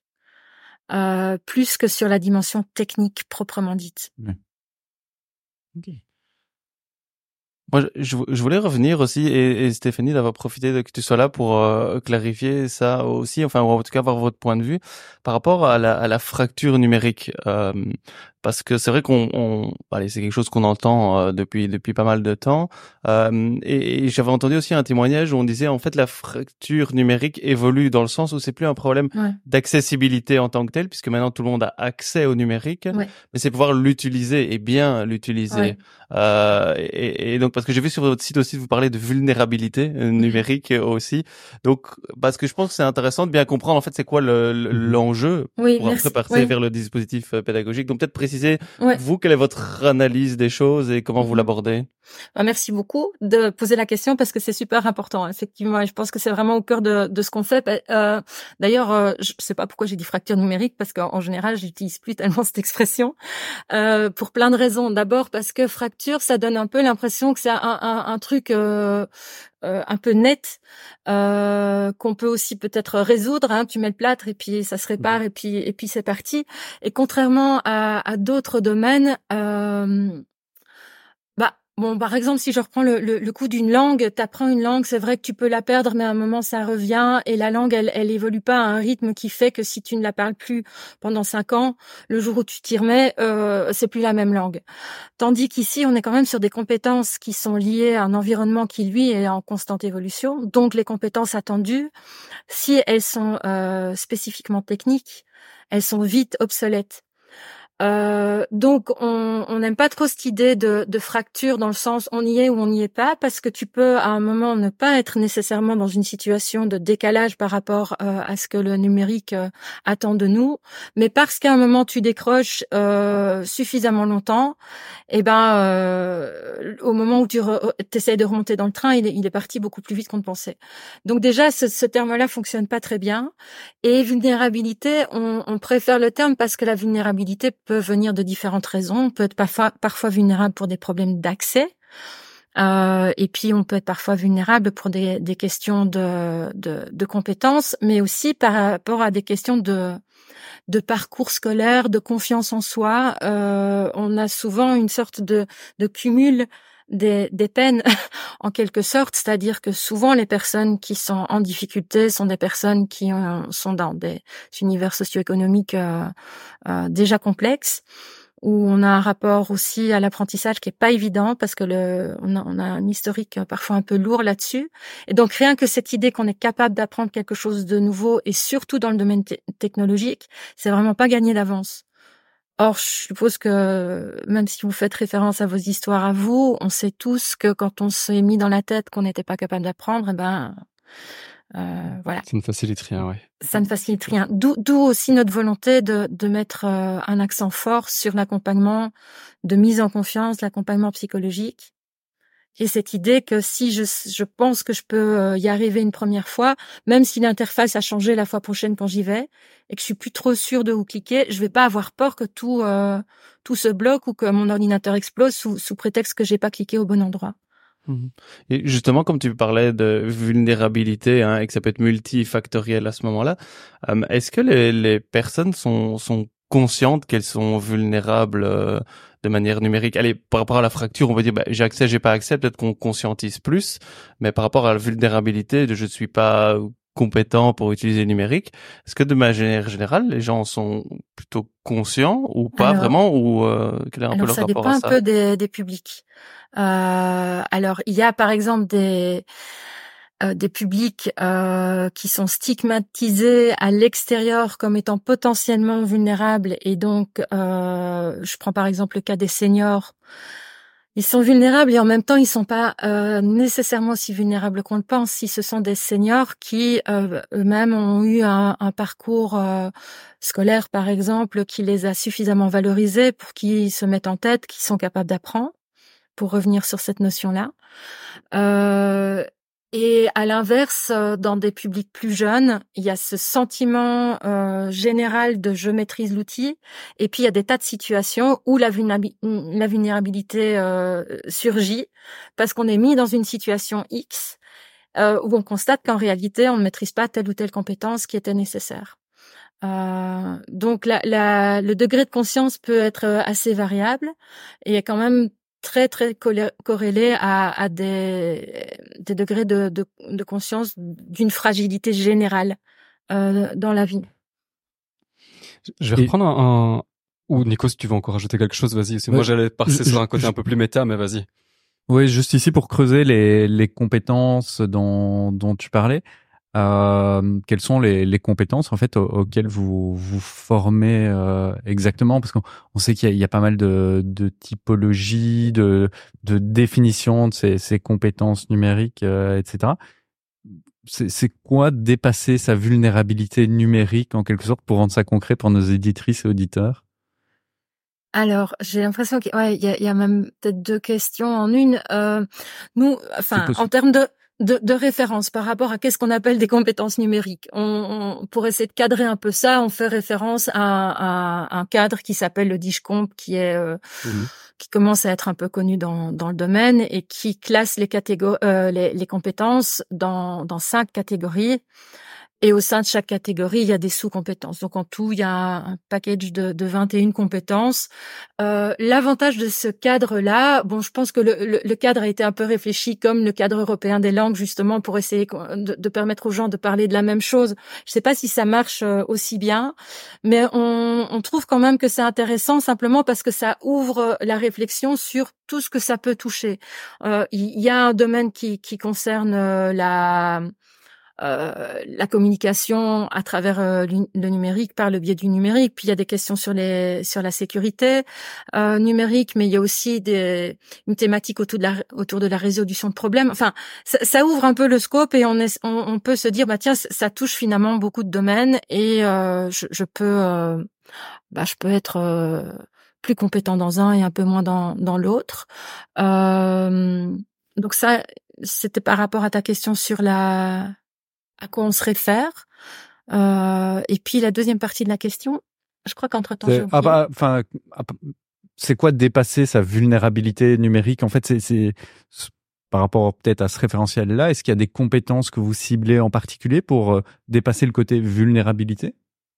euh, plus que sur la dimension technique proprement dite. Ouais. Ok. Moi, je, je voulais revenir aussi, et, et Stéphanie, d'avoir profité de que tu sois là pour euh, clarifier ça aussi, enfin, ou en tout cas avoir votre point de vue par rapport à la, à la fracture numérique. Euh, parce que c'est vrai qu'on, on, allez, c'est quelque chose qu'on entend euh, depuis depuis pas mal de temps. Euh, et, et j'avais entendu aussi un témoignage où on disait en fait la fracture numérique évolue dans le sens où c'est plus un problème Ouais. d'accessibilité en tant que tel, puisque maintenant tout le monde a accès au numérique, Ouais. mais c'est pouvoir l'utiliser et bien l'utiliser. Ouais. Euh, et, et donc parce que j'ai vu sur votre site aussi vous parlez de vulnérabilité euh, numérique aussi. Donc parce que je pense que c'est intéressant de bien comprendre en fait c'est quoi le, le- l'enjeu Oui, pour merci. après passer Oui. vers le dispositif euh, pédagogique. Donc peut-être préciser Ouais. vous quelle est votre analyse des choses et comment vous Mhm. l'abordez. Bah, merci beaucoup de poser la question parce que c'est super important, effectivement. Et je pense que c'est vraiment au cœur de, de ce qu'on fait. Euh, d'ailleurs, euh, je sais pas pourquoi j'ai dit fracture numérique parce qu'en général, j'utilise plus tellement cette expression euh, pour plein de raisons. D'abord parce que fracture, ça donne un peu l'impression que c'est un, un, un truc euh, euh, un peu net euh, qu'on peut aussi peut-être résoudre. Hein. Tu mets le plâtre et puis ça se répare et puis et puis c'est parti. Et contrairement à, à d'autres domaines. Euh, Bah, bon, par exemple, si je reprends le, le, le coup d'une langue, t'apprends une langue, c'est vrai que tu peux la perdre, mais à un moment, ça revient, et la langue, elle, elle évolue pas à un rythme qui fait que si tu ne la parles plus pendant cinq ans, le jour où tu t'y remets, euh, c'est plus la même langue. Tandis qu'ici, on est quand même sur des compétences qui sont liées à un environnement qui, lui, est en constante évolution. Donc, les compétences attendues, si elles sont euh, spécifiquement techniques, elles sont vite obsolètes. Euh, donc on on n'aime pas trop cette idée de, de fracture dans le sens on y est ou on n'y est pas parce que tu peux à un moment ne pas être nécessairement dans une situation de décalage par rapport euh, à ce que le numérique euh, attend de nous, mais parce qu'à un moment tu décroches euh, suffisamment longtemps, et ben euh, au moment où tu essaies de remonter dans le train, il est, il est parti beaucoup plus vite qu'on ne pensait. Donc déjà ce, ce terme-là fonctionne pas très bien. Et vulnérabilité, on, on préfère le terme parce que la vulnérabilité peut venir de différentes raisons. On peut être parfois, parfois vulnérable pour des problèmes d'accès. Euh, et puis, on peut être parfois vulnérable pour des, des questions de, de, de compétences, mais aussi par rapport à des questions de, de parcours scolaire, de confiance en soi. Euh, on a souvent une sorte de, de cumul des, des peines en quelque sorte, c'est-à-dire que souvent les personnes qui sont en difficulté sont des personnes qui ont, sont dans des univers socio-économiques euh, euh, déjà complexes, où on a un rapport aussi à l'apprentissage qui est pas évident parce que le on a, on a un historique parfois un peu lourd là-dessus. Et donc rien que cette idée qu'on est capable d'apprendre quelque chose de nouveau et surtout dans le domaine te- technologique, c'est vraiment pas gagné d'avance. Or, je suppose que même si vous faites référence à vos histoires à vous, on sait tous que quand on s'est mis dans la tête qu'on n'était pas capable d'apprendre, eh ben, euh, voilà. Ça ne facilite rien, ouais. Ça ne facilite rien. D'où, d'où aussi notre volonté de, de mettre euh, un accent fort sur l'accompagnement de mise en confiance, l'accompagnement psychologique. Et cette idée que si je, je pense que je peux y arriver une première fois, même si l'interface a changé la fois prochaine quand j'y vais, et que je suis plus trop sûre de où cliquer, je vais pas avoir peur que tout euh, tout se bloque ou que mon ordinateur explose sous, sous prétexte que j'ai pas cliqué au bon endroit. Et justement, comme tu parlais de vulnérabilité, hein, et que ça peut être multifactoriel à ce moment-là, euh, est-ce que les, les personnes sont, sont conscientes qu'elles sont vulnérables euh, de manière numérique? Allez, par rapport à la fracture, on va dire, bah, j'ai accès, j'ai pas accès, peut-être qu'on conscientise plus, mais par rapport à la vulnérabilité de je suis pas compétent pour utiliser le numérique, est-ce que de manière générale, les gens sont plutôt conscients ou pas Alors, vraiment, ou euh, quel est un alors peu leur ça rapport dépend à un ça? peu des, des publics. Euh, alors, il y a par exemple des euh, des publics euh, qui sont stigmatisés à l'extérieur comme étant potentiellement vulnérables, et donc euh, je prends par exemple le cas des seniors. Ils sont vulnérables et en même temps ils sont pas euh, nécessairement si vulnérables qu'on le pense. Si ce sont des seniors qui euh, eux-mêmes ont eu un, un parcours euh, scolaire par exemple qui les a suffisamment valorisés pour qu'ils se mettent en tête qu'ils sont capables d'apprendre, pour revenir sur cette notion-là. Euh, et à l'inverse, dans des publics plus jeunes, il y a ce sentiment euh, général de je maîtrise l'outil, et puis il y a des tas de situations où la, vulnérabi- la vulnérabilité euh, surgit parce qu'on est mis dans une situation X euh, où on constate qu'en réalité on ne maîtrise pas telle ou telle compétence qui était nécessaire. Euh, donc la, la, le degré de conscience peut être assez variable, et il y a quand même très très collé- corrélé à, à des, des degrés de, de, de conscience d'une fragilité générale euh, dans la vie. Je vais Et- reprendre un, un... Ou Nico, si tu veux encore rajouter quelque chose, vas-y. Parce que Ouais, moi, j'allais passer je- sur un côté je- un peu plus méta, mais vas-y. Oui, juste ici pour creuser les, les compétences dont, dont tu parlais. Euh, quelles sont les, les compétences en fait au- auxquelles vous vous formez euh, exactement? Parce qu'on on sait qu'il y a, il y a pas mal de, de typologies, de, de définitions de ces, ces compétences numériques, euh, et cetera. C'est, c'est quoi dépasser sa vulnérabilité numérique en quelque sorte pour rendre ça concret pour nos éditrices et auditeurs? Alors, j'ai l'impression qu'il ouais, il y a, il y a même peut-être deux questions en une. Euh, nous, enfin, possible. en termes de, de, de référence par rapport à qu'est-ce qu'on appelle des compétences numériques, on, on, pour essayer de cadrer un peu ça, on fait référence à, à un cadre qui s'appelle le DIGCOMP, qui est euh, Mhm. qui commence à être un peu connu dans, dans le domaine et qui classe les catégories, euh, les, les compétences dans, dans cinq catégories. Et au sein de chaque catégorie, il y a des sous-compétences. Donc en tout, il y a un package de, de vingt et une compétences. Euh, l'avantage de ce cadre-là, bon, je pense que le, le, le cadre a été un peu réfléchi comme le cadre européen des langues, justement pour essayer de, de permettre aux gens de parler de la même chose. Je sais pas si ça marche aussi bien, mais on, on trouve quand même que c'est intéressant simplement parce que ça ouvre la réflexion sur tout ce que ça peut toucher. Euh, il y a un domaine qui, qui concerne la Euh, la communication à travers euh, le numérique par le biais du numérique, puis il y a des questions sur les sur la sécurité euh, numérique, mais il y a aussi des une thématique autour de la autour de la résolution de problèmes. Enfin, ça, ça ouvre un peu le scope et on est on, on peut se dire bah tiens, ça touche finalement beaucoup de domaines et euh, je, je peux euh, bah je peux être euh, plus compétent dans un et un peu moins dans dans l'autre. Euh, donc ça, c'était par rapport à ta question sur la à quoi on se réfère. Euh, et puis la deuxième partie de la question, je crois qu'entre-temps j'ai C'est, ah oublié. bah, enfin, ah, c'est quoi dépasser sa vulnérabilité numérique? En fait, c'est, c'est par rapport peut-être à ce référentiel-là. Est-ce qu'il y a des compétences que vous ciblez en particulier pour euh, dépasser le côté vulnérabilité?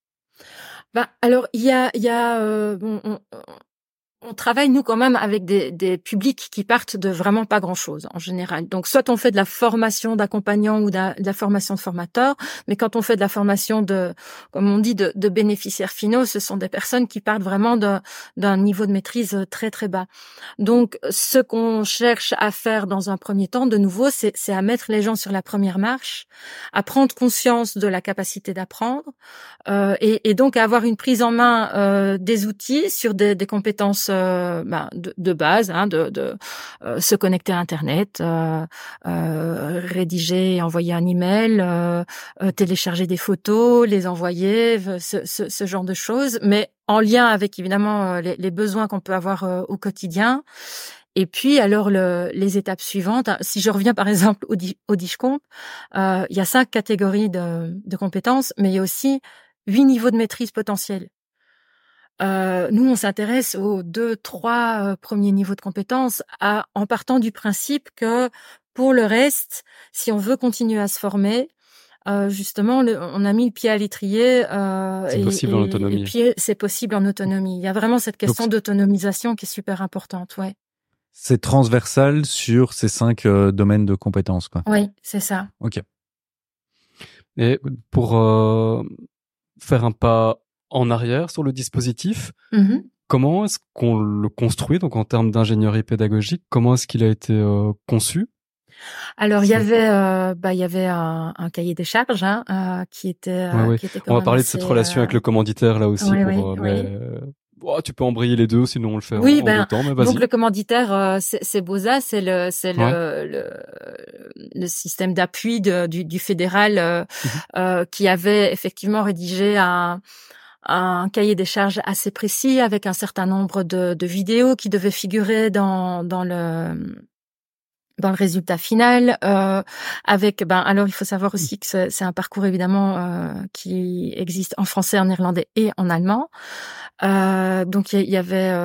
Bah alors il y a il y a euh, bon, on, on travaille, nous, quand même, avec des, des publics qui partent de vraiment pas grand-chose, en général. Donc, soit on fait de la formation d'accompagnants ou de la, de la formation de formateurs, mais quand on fait de la formation de, comme on dit, de, de bénéficiaires finaux, ce sont des personnes qui partent vraiment de, d'un niveau de maîtrise très, très bas. Donc, ce qu'on cherche à faire dans un premier temps, de nouveau, c'est, c'est à mettre les gens sur la première marche, à prendre conscience de la capacité d'apprendre, euh, et, et donc à avoir une prise en main euh, des outils sur des, des compétences Euh, ben, de, de base, hein, de, de euh, se connecter à Internet, euh, euh, rédiger et envoyer un email, euh, euh, télécharger des photos, les envoyer, ce, ce, ce genre de choses, mais en lien avec évidemment les, les besoins qu'on peut avoir euh, au quotidien. Et puis alors le, les étapes suivantes, si je reviens par exemple au, au DIGCOMP, euh, il y a cinq catégories de, de compétences, mais il y a aussi huit niveaux de maîtrise potentiels. Euh, nous, on s'intéresse aux deux, trois euh, premiers niveaux de compétences à, en partant du principe que pour le reste, si on veut continuer à se former, euh, justement, le, on a mis le pied à l'étrier. Euh, c'est et, possible et, en autonomie. Et puis, c'est possible en autonomie. Il y a vraiment cette question Donc, d'autonomisation qui est super importante, ouais. C'est transversal sur ces cinq euh, domaines de compétences, quoi. Oui, c'est ça. Ok. Et pour euh, faire un pas en arrière sur le dispositif, mm-hmm. Comment est-ce qu'on le construit, donc en termes d'ingénierie pédagogique, comment est-ce qu'il a été euh, conçu? Alors il y avait, euh, bah il y avait un, un cahier des charges hein, euh, qui était, ouais, euh, ouais. qui était quand On va même parler assez, de cette relation euh... avec le commanditaire là aussi. Oui, pour, oui, euh, oui. mais oh, tu peux embrayer les deux, sinon on le fait oui, en, ben, en deux temps. Mais vas-y. Donc le commanditaire, euh, c'est, c'est BOSA, c'est le, c'est ouais. le, le, le système d'appui de, du, du fédéral euh, mmh. euh, qui avait effectivement rédigé un un cahier des charges assez précis avec un certain nombre de, de vidéos qui devaient figurer dans, dans le dans le résultat final. Euh, avec ben alors il faut savoir aussi que c'est, c'est un parcours évidemment euh, qui existe en français, en néerlandais et en allemand. Euh, donc il y, y avait euh,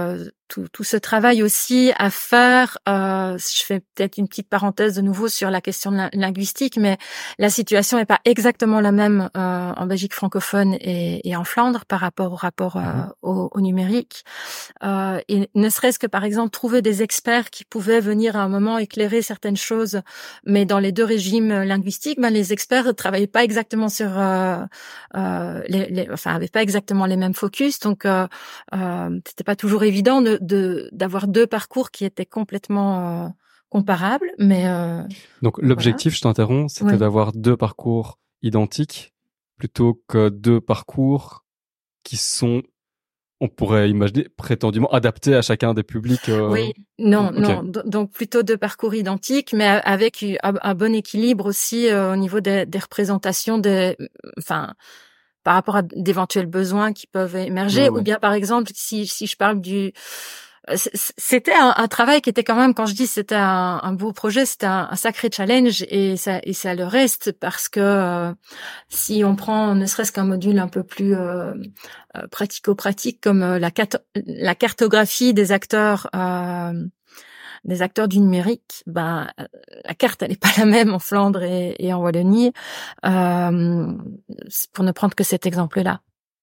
tout, tout ce travail aussi à faire. Euh, je fais peut-être une petite parenthèse de nouveau sur la question de la linguistique, mais la situation n'est pas exactement la même euh, en Belgique francophone et, et en Flandre par rapport au rapport euh, mmh. au, au numérique. Euh, et ne serait-ce que par exemple trouver des experts qui pouvaient venir à un moment éclairer certaines choses, mais dans les deux régimes linguistiques, ben les experts ne travaillaient pas exactement sur, euh, euh, les, les, enfin avaient pas exactement les mêmes focus, donc euh, euh, c'était pas toujours évident de, de d'avoir deux parcours qui étaient complètement euh, comparables, mais euh, donc l'objectif, voilà. Je t'interromps, c'était oui. d'avoir deux parcours identiques plutôt que deux parcours qui sont, on pourrait imaginer, prétendument adaptés à chacun des publics. Euh... Oui, non, okay. non, donc plutôt deux parcours identiques, mais avec un, un bon équilibre aussi euh, au niveau des, des représentations, des, enfin. par rapport à d'éventuels besoins qui peuvent émerger, oui, ou bien oui. par exemple si si je parle du, c'était un, un travail qui était quand même, quand je dis c'était un, un beau projet, c'était un, un sacré challenge et ça et ça le reste parce que euh, si on prend ne serait-ce qu'un module un peu plus euh, euh, pratico-pratique comme euh, la, cat- la cartographie des acteurs. Euh, des acteurs du numérique, ben la carte elle est pas la même en Flandre et, et en Wallonie, euh, pour ne prendre que cet exemple-là.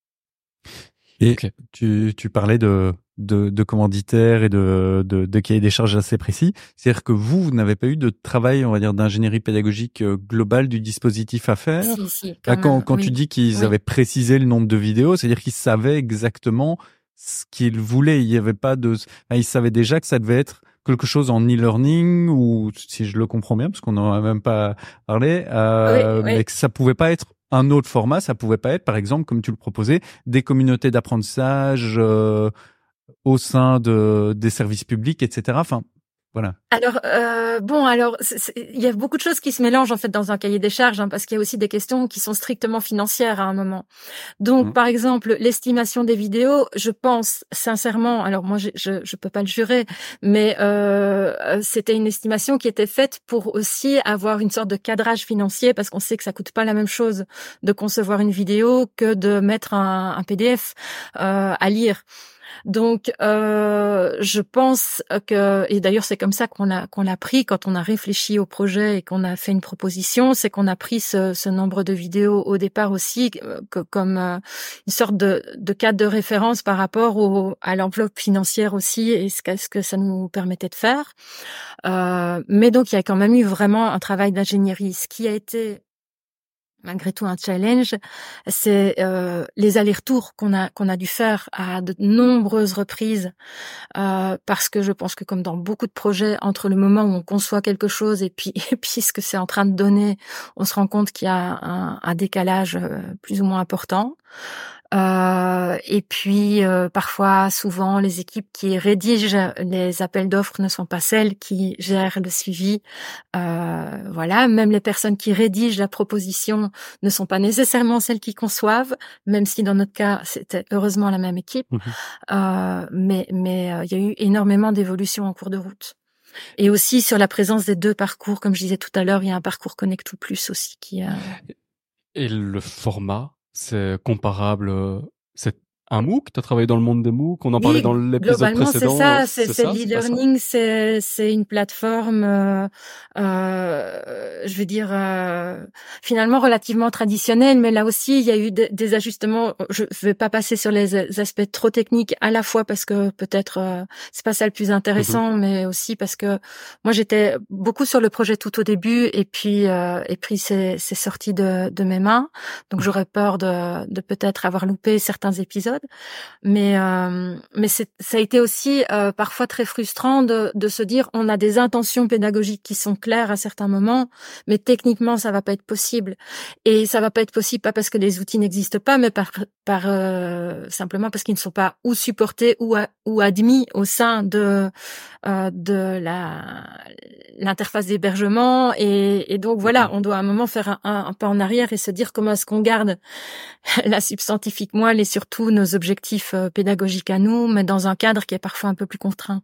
Et okay. tu, tu parlais de, de, de commanditaires et de, de, de cahiers des charges assez précis. C'est-à-dire que vous, vous n'avez pas eu de travail, on va dire, d'ingénierie pédagogique globale du dispositif à faire. Si, si, quand Là, quand, même, quand oui. tu dis qu'ils oui. avaient précisé le nombre de vidéos, c'est-à-dire qu'ils savaient exactement ce qu'ils voulaient. Il y avait pas de, enfin, ils savaient déjà que ça devait être quelque chose en e-learning ou si je le comprends bien, parce qu'on n'en a même pas parlé, euh, oui, oui. mais que ça pouvait pas être un autre format, ça pouvait pas être, par exemple, comme tu le proposais, des communautés d'apprentissage euh, au sein de des services publics, et cetera. Enfin, voilà. Alors euh, bon, alors il y a beaucoup de choses qui se mélangent en fait dans un cahier des charges, hein, parce qu'il y a aussi des questions qui sont strictement financières à un moment. Donc, mmh. par exemple, l'estimation des vidéos, je pense sincèrement, alors moi je je, je peux pas le jurer, mais euh, c'était une estimation qui était faite pour aussi avoir une sorte de cadrage financier, parce qu'on sait que ça coûte pas la même chose de concevoir une vidéo que de mettre un, un P D F euh, à lire. Donc, euh, je pense que, et d'ailleurs c'est comme ça qu'on l'a qu'on l'a pris quand on a réfléchi au projet et qu'on a fait une proposition, c'est qu'on a pris ce, ce nombre de vidéos au départ aussi que, comme euh, une sorte de, de cadre de référence par rapport au, à l'enveloppe financière aussi et ce que, ce que ça nous permettait de faire. Euh, mais donc il y a quand même eu vraiment un travail d'ingénierie, ce qui a été malgré tout un challenge, c'est euh, les allers-retours qu'on a qu'on a dû faire à de nombreuses reprises, euh, parce que je pense que comme dans beaucoup de projets, entre le moment où on conçoit quelque chose et puis et puis ce que c'est en train de donner, on se rend compte qu'il y a un, un décalage plus ou moins important. Euh, et puis euh, parfois, souvent, les équipes qui rédigent les appels d'offres ne sont pas celles qui gèrent le suivi. Euh, voilà, même les personnes qui rédigent la proposition ne sont pas nécessairement celles qui conçoivent, même si dans notre cas, c'était heureusement la même équipe. Mmh. Euh, mais mais euh, il y a eu énormément d'évolutions en cours de route. Et aussi sur la présence des deux parcours, comme je disais tout à l'heure, il y a un parcours Connect Plus aussi qui. Euh... Et le format. C'est comparable, c'est un MOOC, tu as travaillé dans le monde des MOOC, on en oui, parlait dans l'épisode précédent. C'est ça, c'est, c'est, c'est l'e-learning, c'est, c'est une plateforme, euh, euh, je veux dire, euh, finalement relativement traditionnelle, mais là aussi, il y a eu des, des ajustements. Je vais pas passer sur les aspects trop techniques, à la fois parce que peut-être euh, c'est pas ça le plus intéressant, mm-hmm. mais aussi parce que moi j'étais beaucoup sur le projet tout au début, et puis euh, et puis c'est, c'est sorti de, de mes mains, donc j'aurais peur de, de peut-être avoir loupé certains épisodes. Mais euh, mais c'est, ça a été aussi euh, parfois très frustrant de, de se dire on a des intentions pédagogiques qui sont claires à certains moments, mais techniquement ça va pas être possible. Et ça va pas être possible pas parce que les outils n'existent pas, mais par par euh, simplement parce qu'ils ne sont pas ou supportés ou a, ou admis au sein de euh, de la l'interface d'hébergement. Et, et donc voilà, on doit à un moment faire un, un, un pas en arrière et se dire comment est-ce qu'on garde la substantifique moelle et surtout nos objectifs pédagogiques à nous, mais dans un cadre qui est parfois un peu plus contraint.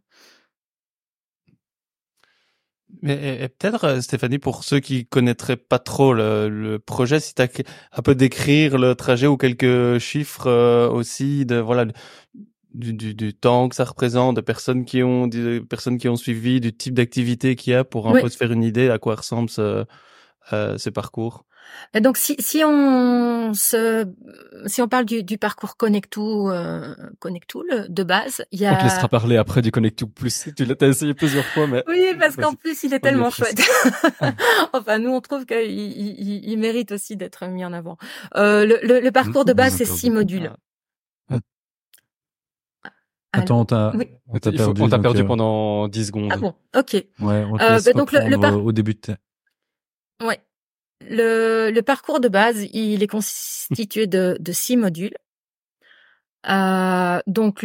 Mais et, et peut-être, Stéphanie, pour ceux qui connaîtraient pas trop le, le projet, si tu as un peu décrire le trajet ou quelques chiffres euh, aussi de voilà du, du, du temps que ça représente, des personnes qui ont, des personnes qui ont suivi, du type d'activité qu'il y a pour un Oui. peu se faire une idée à quoi ressemble ce, euh, ce parcours. Et donc si si on se si on parle du, du parcours Connectoo euh, Connectool de base, il y a On te laissera parler après du Connectoo Plus. Tu l'as t'as essayé plusieurs fois, mais oui, parce qu'en Vas-y. plus il est On y est tellement presque. chouette. Enfin, nous on trouve qu'il il, il, il mérite aussi d'être mis en avant. Euh, le, le, le parcours de base, c'est six modules. Ah. Attends, on t'a, Oui. on t'a Il faut- perdu. on t'a donc, perdu euh, pendant dix secondes. Ah bon, ok. Ouais, on te Euh, laisse bah, donc le- le reprendre par- au début de ta- Ouais. Le, le parcours de base, il est constitué de, de six modules. Euh, donc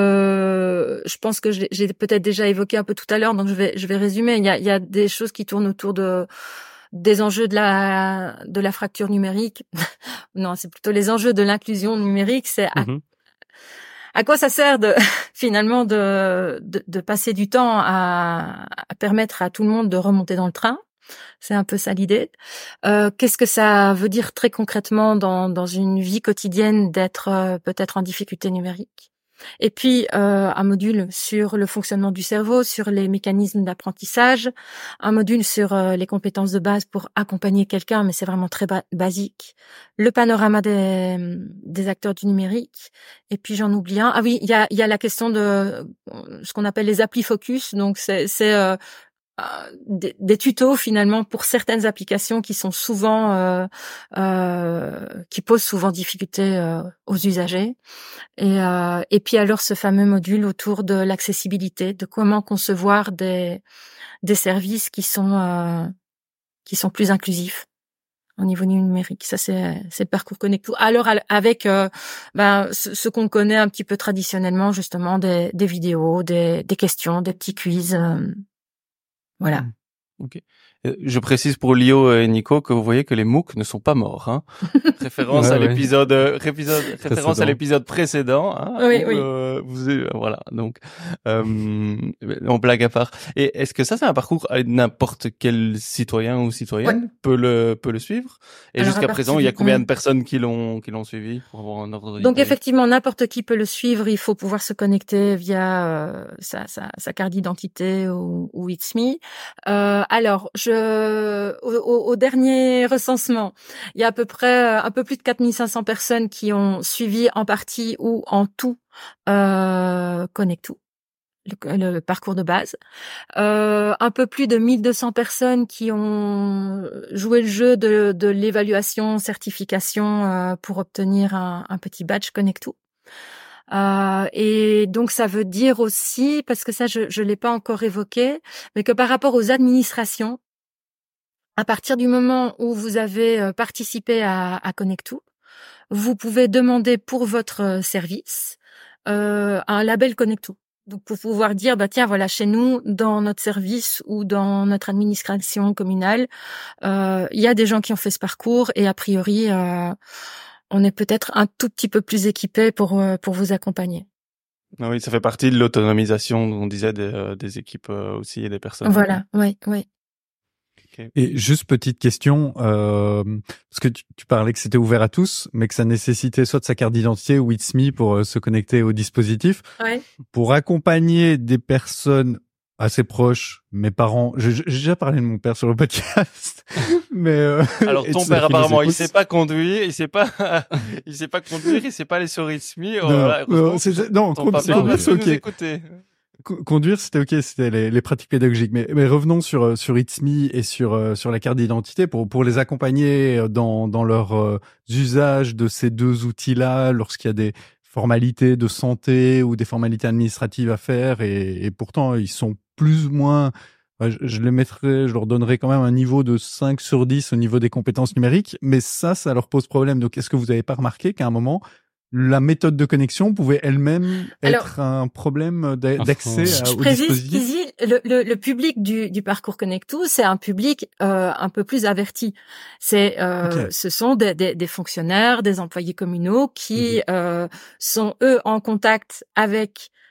le, je pense que je l'ai- j'ai peut-être déjà évoqué un peu tout à l'heure, donc je vais, je vais résumer. Il y a, il y a des choses qui tournent autour de des enjeux de la de la fracture numérique. Non, c'est plutôt les enjeux de l'inclusion numérique. C'est à, Mhm. à quoi ça sert de finalement de, de de passer du temps à, à permettre à tout le monde de remonter dans le train. C'est un peu ça l'idée. Euh, qu'est-ce que ça veut dire très concrètement dans, dans une vie quotidienne d'être euh, peut-être en difficulté numérique? Et puis euh, un module sur le fonctionnement du cerveau, sur les mécanismes d'apprentissage, un module sur euh, les compétences de base pour accompagner quelqu'un, mais c'est vraiment très ba- basique. Le panorama des, des acteurs du numérique. Et puis j'en oublie un. Ah oui, il y a, il y a la question de euh, ce qu'on appelle les applis focus. Donc c'est, c'est euh, Euh, des, des tutos finalement pour certaines applications qui sont souvent euh, euh, qui posent souvent difficulté euh, aux usagers et euh, et puis alors ce fameux module autour de l'accessibilité, de comment concevoir des des services qui sont euh, qui sont plus inclusifs au niveau numérique. Ça c'est c'est le parcours Connectoo. Alors avec euh, ben ce, ce qu'on connaît un petit peu traditionnellement justement des des vidéos, des des questions, des petits quiz. Euh, Voilà. Ok. Euh, Je précise pour Lio et Nico que vous voyez que les MOOC ne sont pas morts. Hein. Référence Ouais, à ouais. l'épisode, euh, répisode, référence à Précédent. l'épisode précédent. Hein, Oui, où, oui. euh, vous, euh, voilà. Donc, euh, on blague à part. Et est-ce que ça, c'est un parcours à n'importe quel citoyen ou citoyenne peut le peut le suivre? Et Alors, à jusqu'à partir présent, il y a du- combien oui. de personnes qui l'ont qui l'ont suivi pour avoir un ordre Donc d'idée? effectivement, n'importe qui peut le suivre. Il faut pouvoir se connecter via euh, sa, sa, sa carte d'identité ou, ou It's Me. Euh, alors, je, au, au, au dernier recensement, il y a à peu près un peu plus de quatre mille cinq cents personnes qui ont suivi en partie ou en tout euh, Connectoo, le, le parcours de base. Euh, un peu plus de mille deux cents personnes qui ont joué le jeu de, de l'évaluation, certification euh, pour obtenir un, un petit badge Connectoo. Euh, et donc ça veut dire aussi, parce que ça je je l'ai pas encore évoqué, mais que par rapport aux administrations, à partir du moment où vous avez euh, participé à, à Connectoo, vous pouvez demander pour votre service euh, un label Connectoo. Donc pour pouvoir dire bah tiens voilà chez nous dans notre service ou dans notre administration communale euh, il y a des gens qui ont fait ce parcours et a priori euh, on est peut-être un tout petit peu plus équipé pour euh, pour vous accompagner. Ah oui, ça fait partie de l'autonomisation, on disait, des, euh, des équipes euh, aussi et des personnes. Voilà, oui, oui. Okay. Et juste petite question, euh, parce que tu, tu parlais que c'était ouvert à tous, mais que ça nécessitait soit de sa carte d'identité ou It's Me pour euh, se connecter au dispositif. Ouais. Pour accompagner des personnes assez proches, mes parents, j'ai j'ai déjà parlé de mon père sur le podcast, mais euh, alors et ton de père ceux qui nous apparemment il écoutent. sait pas conduire, il sait pas, il sait pas conduire, il sait pas aller sur It's Me. Oh, Non, là, non, c'est- non, ton con- papa conduire, va c'est nous ok. écouter. Co- Conduire, c'était ok, c'était les, les pratiques pédagogiques. Mais, mais revenons sur euh, sur It's Me et sur euh, sur la carte d'identité pour pour les accompagner dans dans leur euh, usage de ces deux outils-là lorsqu'il y a des formalités de santé ou des formalités administratives à faire et, et pourtant ils sont plus ou moins. Ouais, je, je les mettrais, je leur donnerais quand même un niveau de cinq sur dix au niveau des compétences numériques, mais ça, ça leur pose problème. Donc, est-ce que vous avez pas remarqué qu'à un moment, la méthode de connexion pouvait elle-même Alors, être un problème d'a- d'accès Je à- Je au précise dispositif? qu'ici, le, le, le public du, du parcours Connectoo, c'est un public euh, un peu plus averti. C'est, euh, Ok. ce sont des, des, des fonctionnaires, des employés communaux qui Mhm. euh, sont eux en contact avec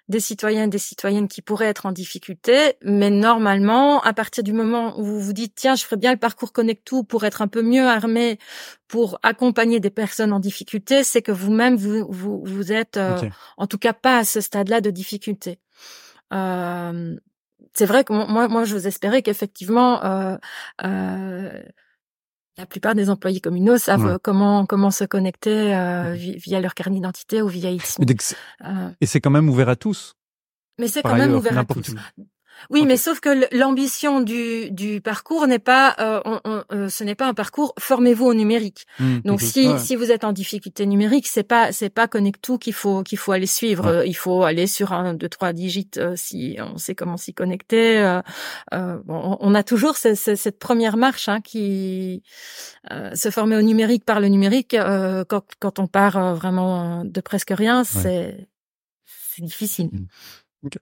des citoyens et des citoyennes qui pourraient être en difficulté, mais normalement, à partir du moment où vous vous dites tiens, je ferais bien le parcours Connectoo pour être un peu mieux armé pour accompagner des personnes en difficulté, c'est que vous-même vous vous, vous êtes euh, Ok. en tout cas pas à ce stade-là de difficulté. Euh, c'est vrai que moi, moi, je vous espérais qu'effectivement, euh, euh, la plupart des employés communaux savent Ouais. comment comment se connecter euh, via leur carte d'identité ou via It's Me. Mais dès que c'est- Euh, Et c'est quand même ouvert à tous. mais c'est Par quand même ailleurs, ouvert à n'importe tous. où. Oui, Ok. mais sauf que l- l'ambition du du parcours n'est pas, euh, on, on, euh, ce n'est pas un parcours. Formez-vous au numérique. Mmh, Donc plutôt. si Ouais. si vous êtes en difficulté numérique, c'est pas c'est pas Connectoo qu'il faut qu'il faut aller suivre. Ouais. Euh, Il faut aller sur un, deux, trois digits euh, si on sait comment s'y connecter. Euh, euh, bon, on a toujours ce- ce- cette première marche hein, qui euh, se former au numérique par le numérique. Euh, quand quand on part euh, vraiment de presque rien, c'est c'est difficile. Mmh. Ok.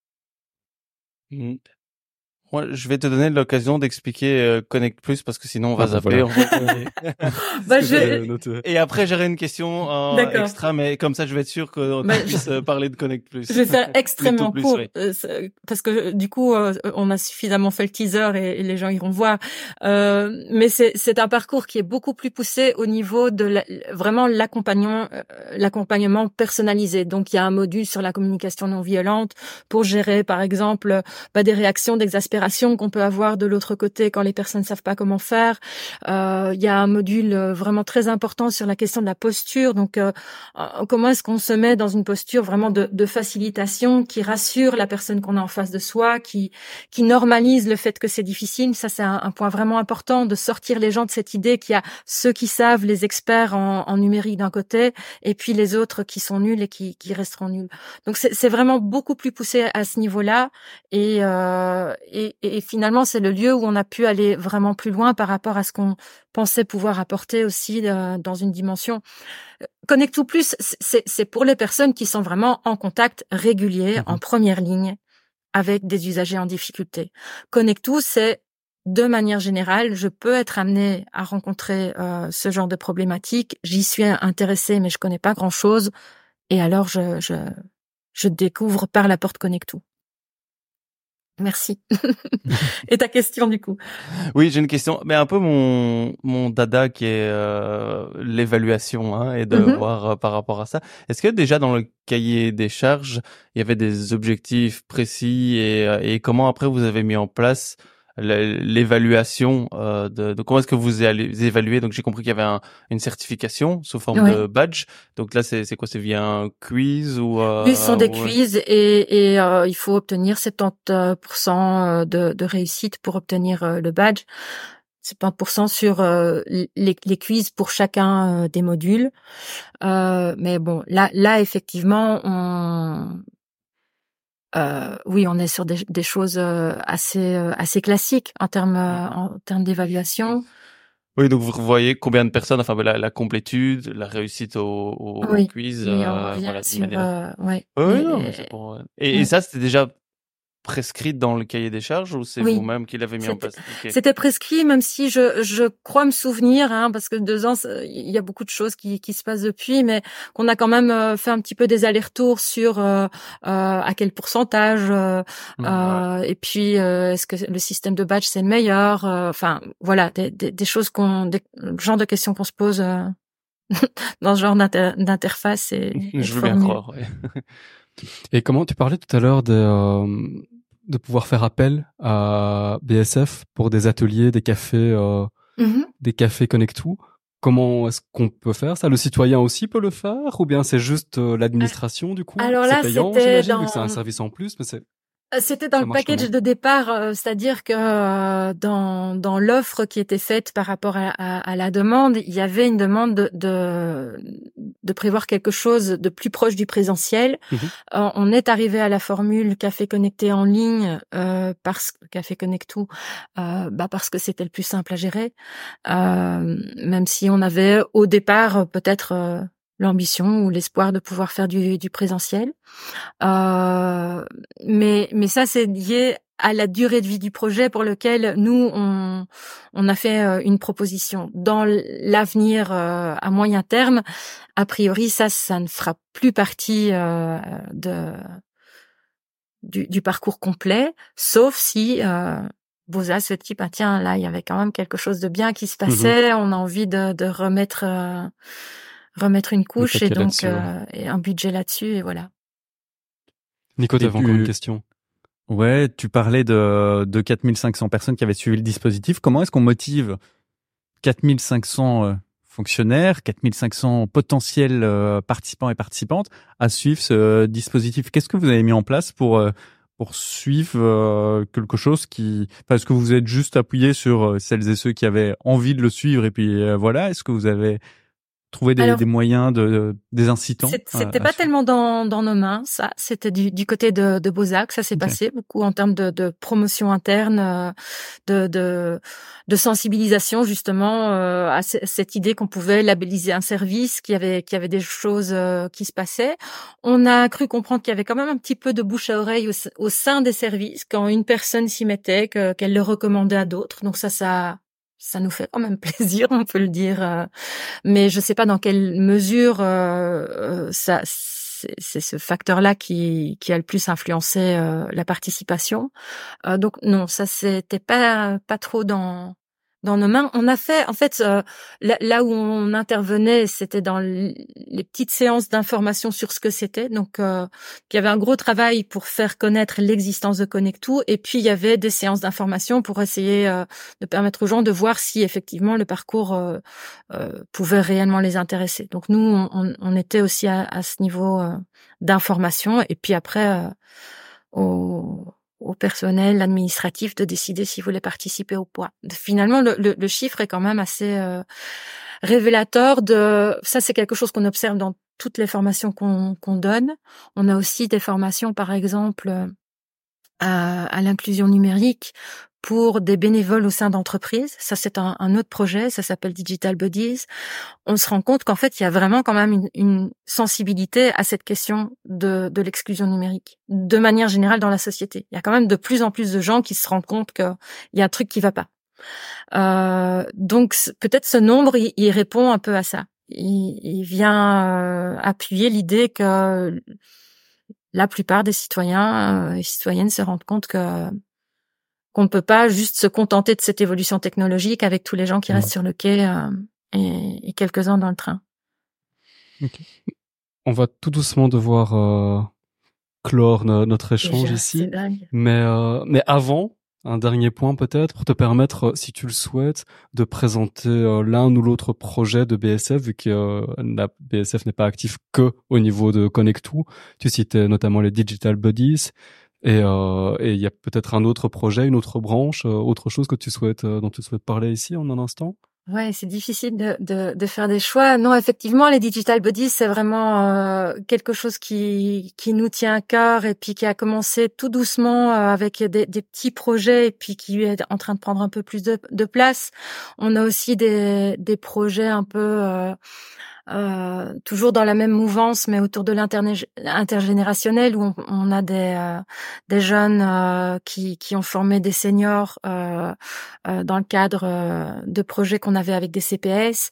Mm. Moi, je vais te donner l'occasion d'expliquer euh, Connect Plus parce que sinon on va Ah, bah, zapper. voilà. on va- Bah, Ce je- que j'avais noté. Et après, j'aurai une question euh, D'accord. extra, mais comme ça, je vais être sûr qu'on Bah, puisse euh, parler de Connect Plus. Je vais faire extrêmement Plus, court oui. euh, c'est- parce que du coup euh, on a suffisamment fait le teaser et, et les gens iront voir. Euh, mais c'est c'est un parcours qui est beaucoup plus poussé au niveau de la, vraiment l'accompagnement euh, l'accompagnement personnalisé. Donc il y a un module sur la communication non violente pour gérer par exemple bah, des réactions d'exaspération qu'on peut avoir de l'autre côté quand les personnes ne savent pas comment faire. Euh, il y a un module vraiment très important sur la question de la posture. Donc euh, comment est-ce qu'on se met dans une posture vraiment de, de facilitation qui rassure la personne qu'on a en face de soi, qui qui normalise le fait que c'est difficile. Ça, c'est un, un point vraiment important, de sortir les gens de cette idée qu'il y a ceux qui savent, les experts en, en numérique d'un côté, et puis les autres qui sont nuls et qui, qui resteront nuls. Donc, c'est, c'est vraiment beaucoup plus poussé à ce niveau-là. Et, euh, et, et finalement, c'est le lieu où on a pu aller vraiment plus loin par rapport à ce qu'on pensait pouvoir apporter aussi euh, dans une dimension. Connectoo Plus, c'est, c'est pour les personnes qui sont vraiment en contact régulier, Mmh. en première ligne, avec des usagers en difficulté. Connectoo, c'est de manière générale, je peux être amenée à rencontrer euh, ce genre de problématique. J'y suis intéressée, mais je connais pas grand-chose. Et alors, je, je, je découvre par la porte Connectoo. Merci. Et ta question, du coup? Oui, j'ai une question, mais un peu mon mon dada qui est euh, l'évaluation hein, et de Mhm. voir euh, par rapport à ça. Est-ce que déjà dans le cahier des charges, il y avait des objectifs précis et, euh, et comment après vous avez mis en place la- l'évaluation euh, de, de comment est-ce que vous allez évaluer? Donc j'ai compris qu'il y avait un, une certification sous forme Ouais. de badge. Donc là c'est c'est quoi? C'est via un quiz ou euh, Oui, ce sont des ou- quiz et, et euh, il faut obtenir soixante-dix pour cent de, de réussite pour obtenir euh, le badge. soixante-dix pour cent sur euh, les, les quiz pour chacun euh, des modules. Euh, mais bon, là, là effectivement, on, euh, oui, on est sur des, des choses euh, assez euh, assez classiques en termes euh, en termes d'évaluation. Oui, donc vous voyez combien de personnes, enfin ben, la, la complétude, la réussite au, au, au Oui, quiz, oui, on euh, revient voilà, de sur manière. euh, ouais. Oui, oui, Et- non, mais c'est pour. euh, Et, et Ouais. ça, c'était déjà prescrit dans le cahier des charges ou c'est Oui. vous-même qui l'avez mis en C'était- place? Ok. C'était prescrit, même si je, je crois me souvenir, hein, parce que deux ans, ça- il y a beaucoup de choses qui, qui se passent depuis, mais qu'on a quand même euh, fait un petit peu des allers-retours sur euh, euh, à quel pourcentage, euh, Ouais. euh, et puis euh, est-ce que le système de badge c'est le meilleur, euh, enfin voilà, des, des, des choses qu'on, des, le genre de questions qu'on se pose euh, dans ce genre d'inter- d'interface et, et de Je veux bien formule. croire. Ouais. Et comment tu parlais tout à l'heure de, euh, de pouvoir faire appel à B S F pour des ateliers, des cafés, euh, Mhm. des cafés Connectoo. Comment est-ce qu'on peut faire ça? Le citoyen aussi peut le faire? Ou bien c'est juste euh, l'administration du coup? Alors C'est là, payant, c'était j'imagine, dans- vu que c'est un service en plus, mais c'est... C'était dans Ça le marche package comment? de départ, euh, c'est-à-dire que euh, dans dans l'offre qui était faite par rapport à, à, à la demande, il y avait une demande de, de de prévoir quelque chose de plus proche du présentiel. Mhm. Euh, on est arrivé à la formule café connecté en ligne euh, parce café Connectoo, euh, bah parce que c'était le plus simple à gérer, euh, même si on avait au départ peut-être euh, l'ambition ou l'espoir de pouvoir faire du, du présentiel. Euh, mais mais ça c'est lié à la durée de vie du projet pour lequel nous on on a fait euh, une proposition. Dans l'avenir euh, à moyen terme, a priori ça ça ne fera plus partie euh, de du, du parcours complet, sauf si euh, Boza se dit, bah tiens, là, il y avait quand même quelque chose de bien qui se passait, mmh. on a envie de, de remettre euh, remettre une couche et donc euh, et un budget là-dessus, et voilà. Nico, tu avais encore une question. Ouais, tu parlais de, de quatre mille cinq cents personnes qui avaient suivi le dispositif. Comment est-ce qu'on motive quatre mille cinq cents euh, fonctionnaires, quatre mille cinq cents potentiels euh, participants et participantes à suivre ce euh, dispositif? Qu'est-ce que vous avez mis en place pour euh, pour suivre euh, quelque chose qui... Enfin, est-ce que vous êtes juste appuyé sur euh, celles et ceux qui avaient envie de le suivre et puis euh, voilà? Est-ce que vous avez trouvé des, Alors, des moyens, de, de des incitants? C'était pas tellement dans, dans nos mains, ça. C'était du, du côté de, de Boza que ça s'est okay. passé, beaucoup en termes de, de promotion interne, euh, de, de, de sensibilisation justement euh, à c- cette idée qu'on pouvait labelliser un service, qu'il y avait, qu'il y avait des choses euh, qui se passaient. On a cru comprendre qu'il y avait quand même un petit peu de bouche à oreille au, au sein des services quand une personne s'y mettait, que, qu'elle le recommandait à d'autres. Donc ça, ça... ça nous fait quand même plaisir, on peut le dire, euh, mais je sais pas dans quelle mesure euh, ça c'est, c'est ce facteur-là qui qui a le plus influencé euh, la participation. Euh, donc non, ça c'était pas pas trop dans dans nos mains. On a fait, en fait, euh, là, là où on intervenait, c'était dans les petites séances d'information sur ce que c'était. Donc, euh, il y avait un gros travail pour faire connaître l'existence de Connectoo, et puis il y avait des séances d'information pour essayer euh, de permettre aux gens de voir si effectivement le parcours euh, euh, pouvait réellement les intéresser. Donc nous, on, on était aussi à, à ce niveau euh, d'information, et puis après, euh, au au personnel administratif de décider s'ils voulaient participer ou pas. Finalement, le, le, le chiffre est quand même assez euh, révélateur de... Ça, c'est quelque chose qu'on observe dans toutes les formations qu'on, qu'on donne. On a aussi des formations, par exemple, à, à l'inclusion numérique pour des bénévoles au sein d'entreprises. Ça, c'est un, un autre projet, ça s'appelle Digital Buddies. On se rend compte qu'en fait, il y a vraiment quand même une, une sensibilité à cette question de, de l'exclusion numérique, de manière générale dans la société. Il y a quand même de plus en plus de gens qui se rendent compte qu'il y a un truc qui va pas. Euh, donc, peut-être ce nombre, il, il répond un peu à ça. Il, il vient euh, appuyer l'idée que la plupart des citoyens et citoyennes se rendent compte que qu'on ne peut pas juste se contenter de cette évolution technologique avec tous les gens qui restent mmh. sur le quai euh, et, et quelques-uns dans le train. Okay. On va tout doucement devoir euh, clore no- notre échange Déjà, ici. C'est dingue. Mais, euh, mais avant, un dernier point peut-être pour te permettre, si tu le souhaites, de présenter euh, l'un ou l'autre projet de B S F, vu que euh, la B S F n'est pas actif que au niveau de Connectoo. Tu citais notamment les Digital Buddies. Et euh, et il y a peut-être un autre projet, une autre branche, euh, autre chose que tu souhaites, euh, dont tu souhaites parler ici en un instant. Ouais, c'est difficile de, de, de faire des choix. Non, effectivement, les Digital Buddies, c'est vraiment euh, quelque chose qui qui nous tient à cœur et puis qui a commencé tout doucement euh, avec des, des petits projets et puis qui est en train de prendre un peu plus de, de place. On a aussi des des projets un peu euh, Euh, toujours dans la même mouvance, mais autour de l'intergénérationnel, où on, on a des euh, des jeunes euh, qui qui ont formé des seniors euh, euh, dans le cadre euh, de projets qu'on avait avec des C P S.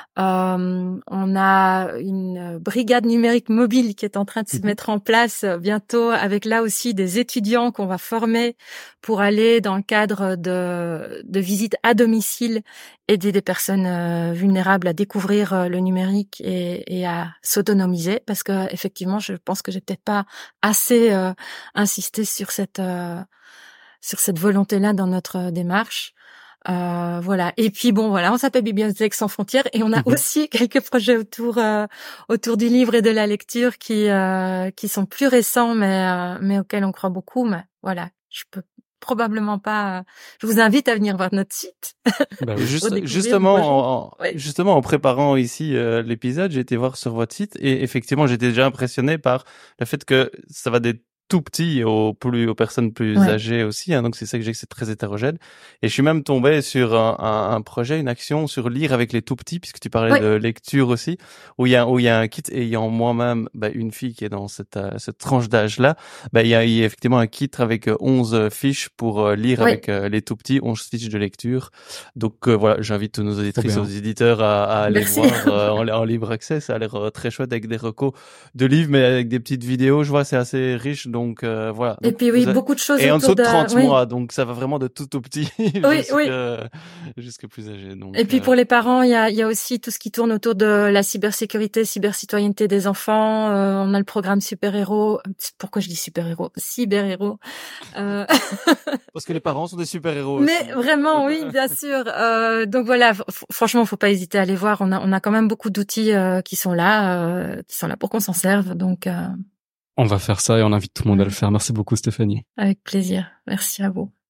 Euh, on a une brigade numérique mobile qui est en train de se mettre en place bientôt, avec là aussi des étudiants qu'on va former pour aller dans le cadre de de visites à domicile, aider des personnes euh, vulnérables à découvrir euh, le numérique et, et à s'autonomiser, parce que effectivement, je pense que j'ai peut-être pas assez euh, insisté sur cette euh, sur cette volonté-là dans notre démarche. Euh, voilà. Et puis bon, voilà, on s'appelle Bibliothèque sans frontières et on a mmh. aussi quelques projets autour euh, autour du livre et de la lecture qui euh, qui sont plus récents, mais euh, mais auxquels on croit beaucoup. Mais voilà, je peux probablement pas. Je vous invite à venir voir notre site. Bah oui. Juste, justement, en, ouais. justement, en préparant ici euh, l'épisode, j'ai été voir sur votre site et effectivement, j'étais déjà impressionné par le fait que ça va des tout petits aux plus aux personnes plus ouais. âgées aussi, hein, donc c'est ça que j'ai que c'est très hétérogène. Et je suis même tombé sur un, un, un projet, une action sur lire avec les tout petits, puisque tu parlais ouais. de lecture aussi, où il y a où il y a un kit, et ayant moi-même bah, une fille qui est dans cette euh, cette tranche d'âge là, bah il y a, il y a effectivement un kit avec onze fiches pour euh, lire ouais. avec euh, les tout petits, onze fiches de lecture. Donc euh, voilà, j'invite tous nos auditrices et aux éditeurs à, à aller Merci. voir euh, en, en libre accès. Ça a l'air euh, très chouette avec des recos de livres, mais avec des petites vidéos. Je vois c'est assez riche. donc euh, voilà. Et donc, puis oui, avez... beaucoup de choses et en dessous de trente oui. mois, donc ça va vraiment de tout au petit oui, jusqu'à oui. jusqu'à plus âgé. Donc, et puis euh... pour les parents, il y a, il y a aussi tout ce qui tourne autour de la cybersécurité, cybercitoyenneté des enfants. Euh, on a le programme Super Héros. Pourquoi je dis Super Héros? Cyber Héros. Euh... Parce que les parents sont des super héros. Mais aussi. vraiment, oui, bien sûr. Euh, donc voilà, f- franchement, faut pas hésiter à aller voir. On a, on a quand même beaucoup d'outils euh, qui sont là, euh, qui sont là pour qu'on s'en serve. Donc, euh... on va faire ça et on invite tout le monde à le faire. Merci beaucoup, Stéphanie. Avec plaisir. Merci à vous.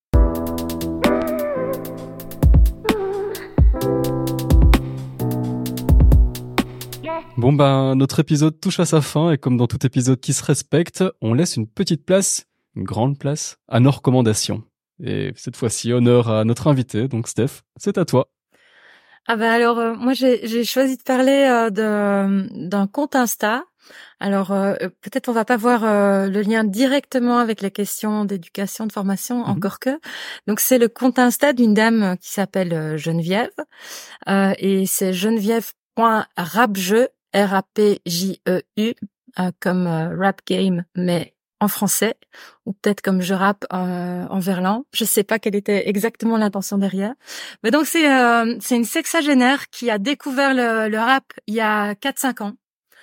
Bon ben, notre épisode touche à sa fin et comme dans tout épisode qui se respecte, on laisse une petite place, une grande place, à nos recommandations. Et cette fois-ci, honneur à notre invité, donc Steph, c'est à toi. Ah ben alors, euh, moi j'ai, j'ai choisi de parler euh, de, d'un compte Insta. Alors euh, peut-être on va pas voir euh, le lien directement avec les questions d'éducation, de formation, mm-hmm. encore que. Donc c'est le compte Insta d'une dame qui s'appelle euh, Geneviève. Euh, et c'est geneviève.rapjeu, R A P J E U, euh, comme euh, rap game, mais en français, ou peut-être comme je rappe euh, en verlan. Je sais pas quelle était exactement l'intention derrière. Mais donc c'est euh, c'est une sexagénaire qui a découvert le, le rap il y a quatre cinq ans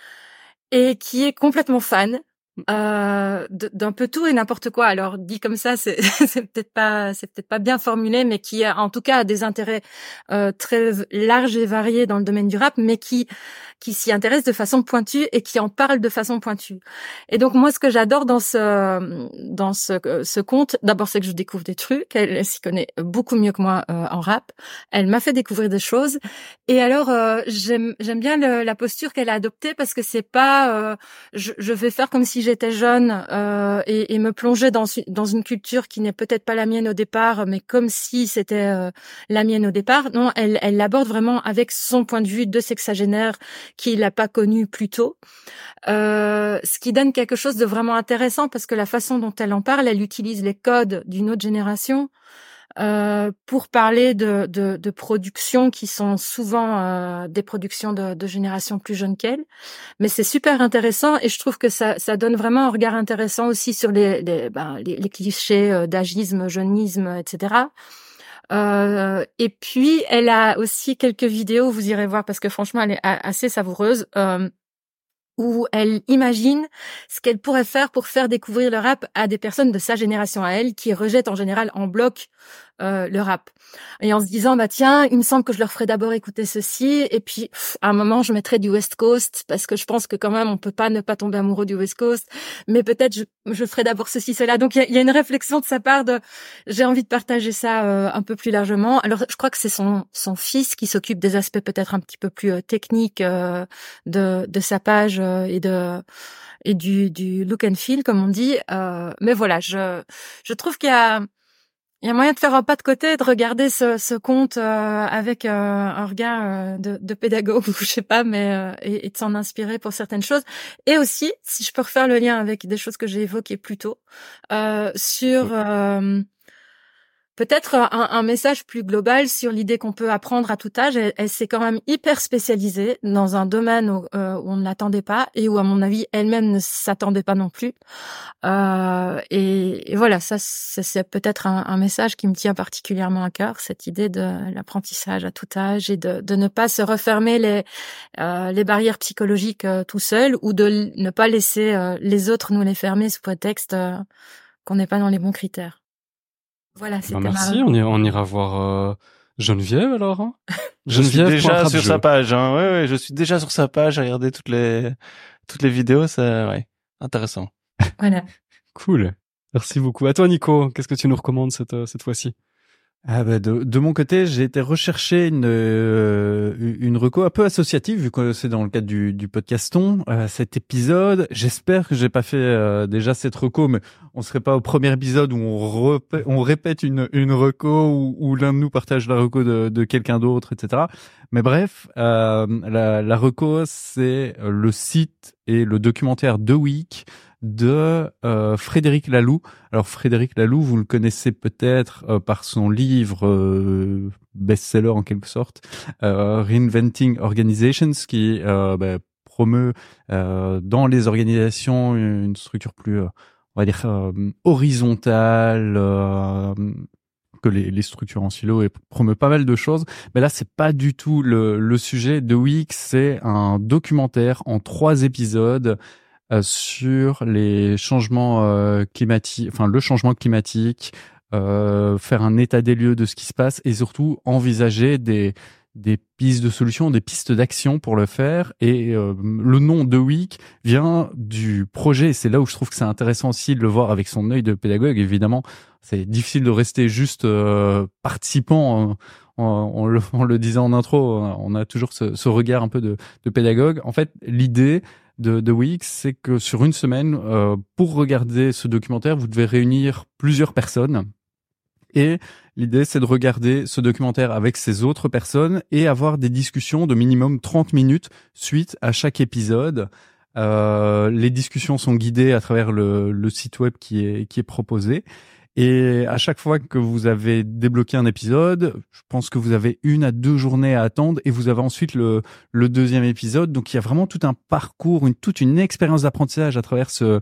et qui est complètement fan euh, d'un peu tout et n'importe quoi. Alors dit comme ça, c'est, c'est peut-être pas, c'est peut-être pas bien formulé, mais qui a, en tout cas a des intérêts euh, très larges et variés dans le domaine du rap, mais qui qui s'y intéresse de façon pointue et qui en parle de façon pointue. Et donc moi, ce que j'adore dans ce dans ce ce compte, d'abord c'est que je découvre des trucs. Elle, elle s'y connaît beaucoup mieux que moi euh, en rap. Elle m'a fait découvrir des choses. Et alors euh, j'aime j'aime bien le, la posture qu'elle a adoptée parce que c'est pas euh, je, je vais faire comme si j'étais jeune euh, et, et me plonger dans dans une culture qui n'est peut-être pas la mienne au départ, mais comme si c'était euh, la mienne au départ. Non, elle elle l'aborde vraiment avec son point de vue de sexagénaire qu'il n'a pas connu plus tôt, euh, ce qui donne quelque chose de vraiment intéressant parce que la façon dont elle en parle, elle utilise les codes d'une autre génération euh, pour parler de, de, de productions qui sont souvent euh, des productions de, de générations plus jeunes qu'elle. Mais c'est super intéressant et je trouve que ça, ça donne vraiment un regard intéressant aussi sur les, les, ben, les, les clichés d'agisme, jeunisme, et cetera. Euh, et puis, elle a aussi quelques vidéos, vous irez voir parce que franchement, elle est assez savoureuse, euh, où elle imagine ce qu'elle pourrait faire pour faire découvrir le rap à des personnes de sa génération à elle, qui rejettent en général en bloc euh, le rap. Et en se disant, bah tiens, il me semble que je leur ferai d'abord écouter ceci, et puis pff, à un moment, je mettrai du West Coast, parce que je pense que quand même, on peut pas ne pas tomber amoureux du West Coast, mais peut-être je, je ferai d'abord ceci, cela. Donc il y, y a une réflexion de sa part de, j'ai envie de partager ça euh, un peu plus largement. Alors je crois que c'est son son fils qui s'occupe des aspects peut-être un petit peu plus euh, techniques euh, de de sa page euh, et de et du du look and feel comme on dit. Euh, mais voilà, je je trouve qu'il y a Il y a moyen de faire un pas de côté et de regarder ce, ce conte euh, avec euh, un regard euh, de, de pédagogue ou je sais pas, mais euh, et, et de s'en inspirer pour certaines choses. Et aussi, si je peux refaire le lien avec des choses que j'ai évoquées plus tôt, euh, sur euh, peut-être un, un message plus global sur l'idée qu'on peut apprendre à tout âge. Elle, elle s'est quand même hyper spécialisée dans un domaine où, euh, où on ne l'attendait pas et où, à mon avis, elle-même ne s'attendait pas non plus. Euh, et, et voilà, ça, c'est, c'est peut-être un, un message qui me tient particulièrement à cœur, cette idée de l'apprentissage à tout âge et de, de ne pas se refermer les, euh, les barrières psychologiques euh, tout seul ou de ne pas laisser euh, les autres nous les fermer sous prétexte euh, qu'on n'est pas dans les bons critères. Voilà, c'était bah merci, ma... on, ira, on ira voir euh, Geneviève alors. Hein je Geneviève suis déjà sur sa page. Hein. Ouais, ouais, je suis déjà sur sa page. J'ai regardé toutes les toutes les vidéos. C'est ouais, intéressant. Voilà. Cool. Merci beaucoup. À toi, Nico. Qu'est-ce que tu nous recommandes cette cette fois-ci? Ah bah de, de mon côté, j'ai été rechercher une euh, une reco un peu associative vu que c'est dans le cadre du, du podcaston. Euh, cet épisode, j'espère que j'ai pas fait euh, déjà cette reco, mais on serait pas au premier épisode où on, repè- on répète une une reco où, où l'un de nous partage la reco de, de quelqu'un d'autre, et cetera. Mais bref, euh, la, la reco, c'est le site et le documentaire The Week de euh, Frédéric Laloux. Alors Frédéric Laloux, vous le connaissez peut-être euh, par son livre euh, best-seller en quelque sorte, euh, Reinventing Organizations, qui euh, bah, promeut euh, dans les organisations une structure plus, euh, on va dire, euh, horizontale, euh, que les, les structures en silo et promeut pas mal de choses. Mais là, c'est pas du tout le, le sujet. The Week, c'est un documentaire en trois épisodes euh, sur les changements euh, climatiques, enfin le changement climatique, euh, faire un état des lieux de ce qui se passe et surtout envisager des des pistes de solutions, des pistes d'action pour le faire. Et euh, le nom The Week vient du projet. Et c'est là où je trouve que c'est intéressant aussi de le voir avec son œil de pédagogue. Évidemment, c'est difficile de rester juste euh, participant. En, en, le, en le disant en intro, on a toujours ce, ce regard un peu de, de pédagogue. En fait, l'idée de The Week, c'est que sur une semaine, euh, pour regarder ce documentaire, vous devez réunir plusieurs personnes. Et l'idée, c'est de regarder ce documentaire avec ces autres personnes et avoir des discussions de minimum trente minutes suite à chaque épisode. Euh, les discussions sont guidées à travers le, le site web qui est, qui est proposé. Et à chaque fois que vous avez débloqué un épisode, je pense que vous avez une à deux journées à attendre et vous avez ensuite le, le deuxième épisode. Donc il y a vraiment tout un parcours, une, toute une expérience d'apprentissage à travers ce,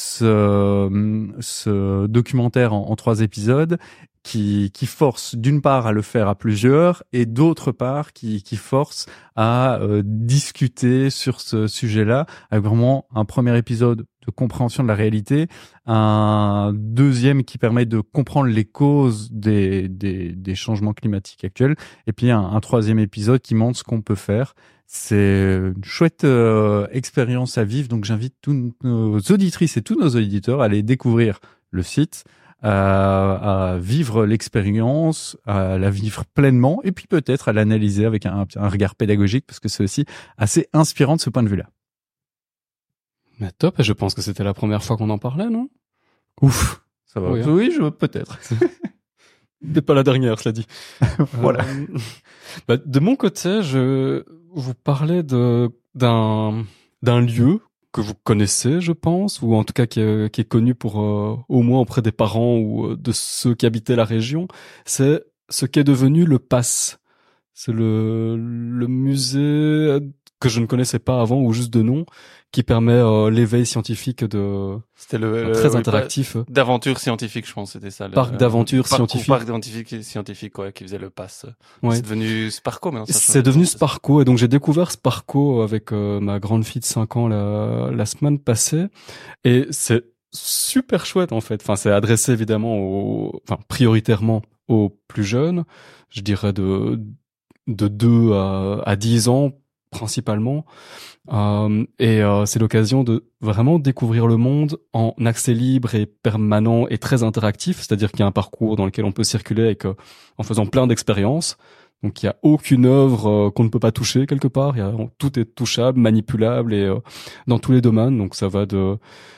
ce, ce documentaire en, en trois épisodes qui, qui force d'une part à le faire à plusieurs et d'autre part qui, qui force à euh, discuter sur ce sujet-là avec vraiment un premier épisode de compréhension de la réalité, un deuxième qui permet de comprendre les causes des, des, des changements climatiques actuels, et puis un, un troisième épisode qui montre ce qu'on peut faire. C'est une chouette euh, expérience à vivre, donc j'invite tous nos auditrices et tous nos auditeurs à aller découvrir le site, à, à vivre l'expérience, à la vivre pleinement, et puis peut-être à l'analyser avec un, un regard pédagogique, parce que c'est aussi assez inspirant de ce point de vue-là. Mais top, et je pense que c'était la première fois qu'on en parlait, non? Ouf, ça va. Oui, hein. Oui, je peut-être. C'est pas la dernière, cela dit. Voilà. Euh, bah, de mon côté, je vous parlais de d'un d'un lieu que vous connaissez, je pense, ou en tout cas qui est, qui est connu pour euh, au moins auprès des parents ou euh, de ceux qui habitaient la région. C'est ce qu'est devenu le Pass. C'est le le musée que je ne connaissais pas avant ou juste de nom, qui permet euh, l'éveil scientifique de. C'était le, le très oui, interactif. D'aventure scientifique, je pense, c'était ça. Le, Parc d'aventure scientifique. Parc d'aventure scientifique, ouais, qui faisait le pass. Ouais. C'est devenu Sparco maintenant. C'est devenu Sparco, et donc j'ai découvert Sparco avec euh, ma grande fille de cinq ans la, la semaine passée, et c'est super chouette en fait. Enfin, c'est adressé évidemment aux, enfin prioritairement aux plus jeunes, je dirais de de deux à, à dix ans principalement. Euh, et euh, c'est l'occasion de vraiment découvrir le monde en accès libre et permanent et très interactif, c'est-à-dire qu'il y a un parcours dans lequel on peut circuler avec, euh, en faisant plein d'expériences. Donc il y a aucune œuvre euh, qu'on ne peut pas toucher quelque part. Il y a, tout est touchable, manipulable et euh, dans tous les domaines. Donc ça va de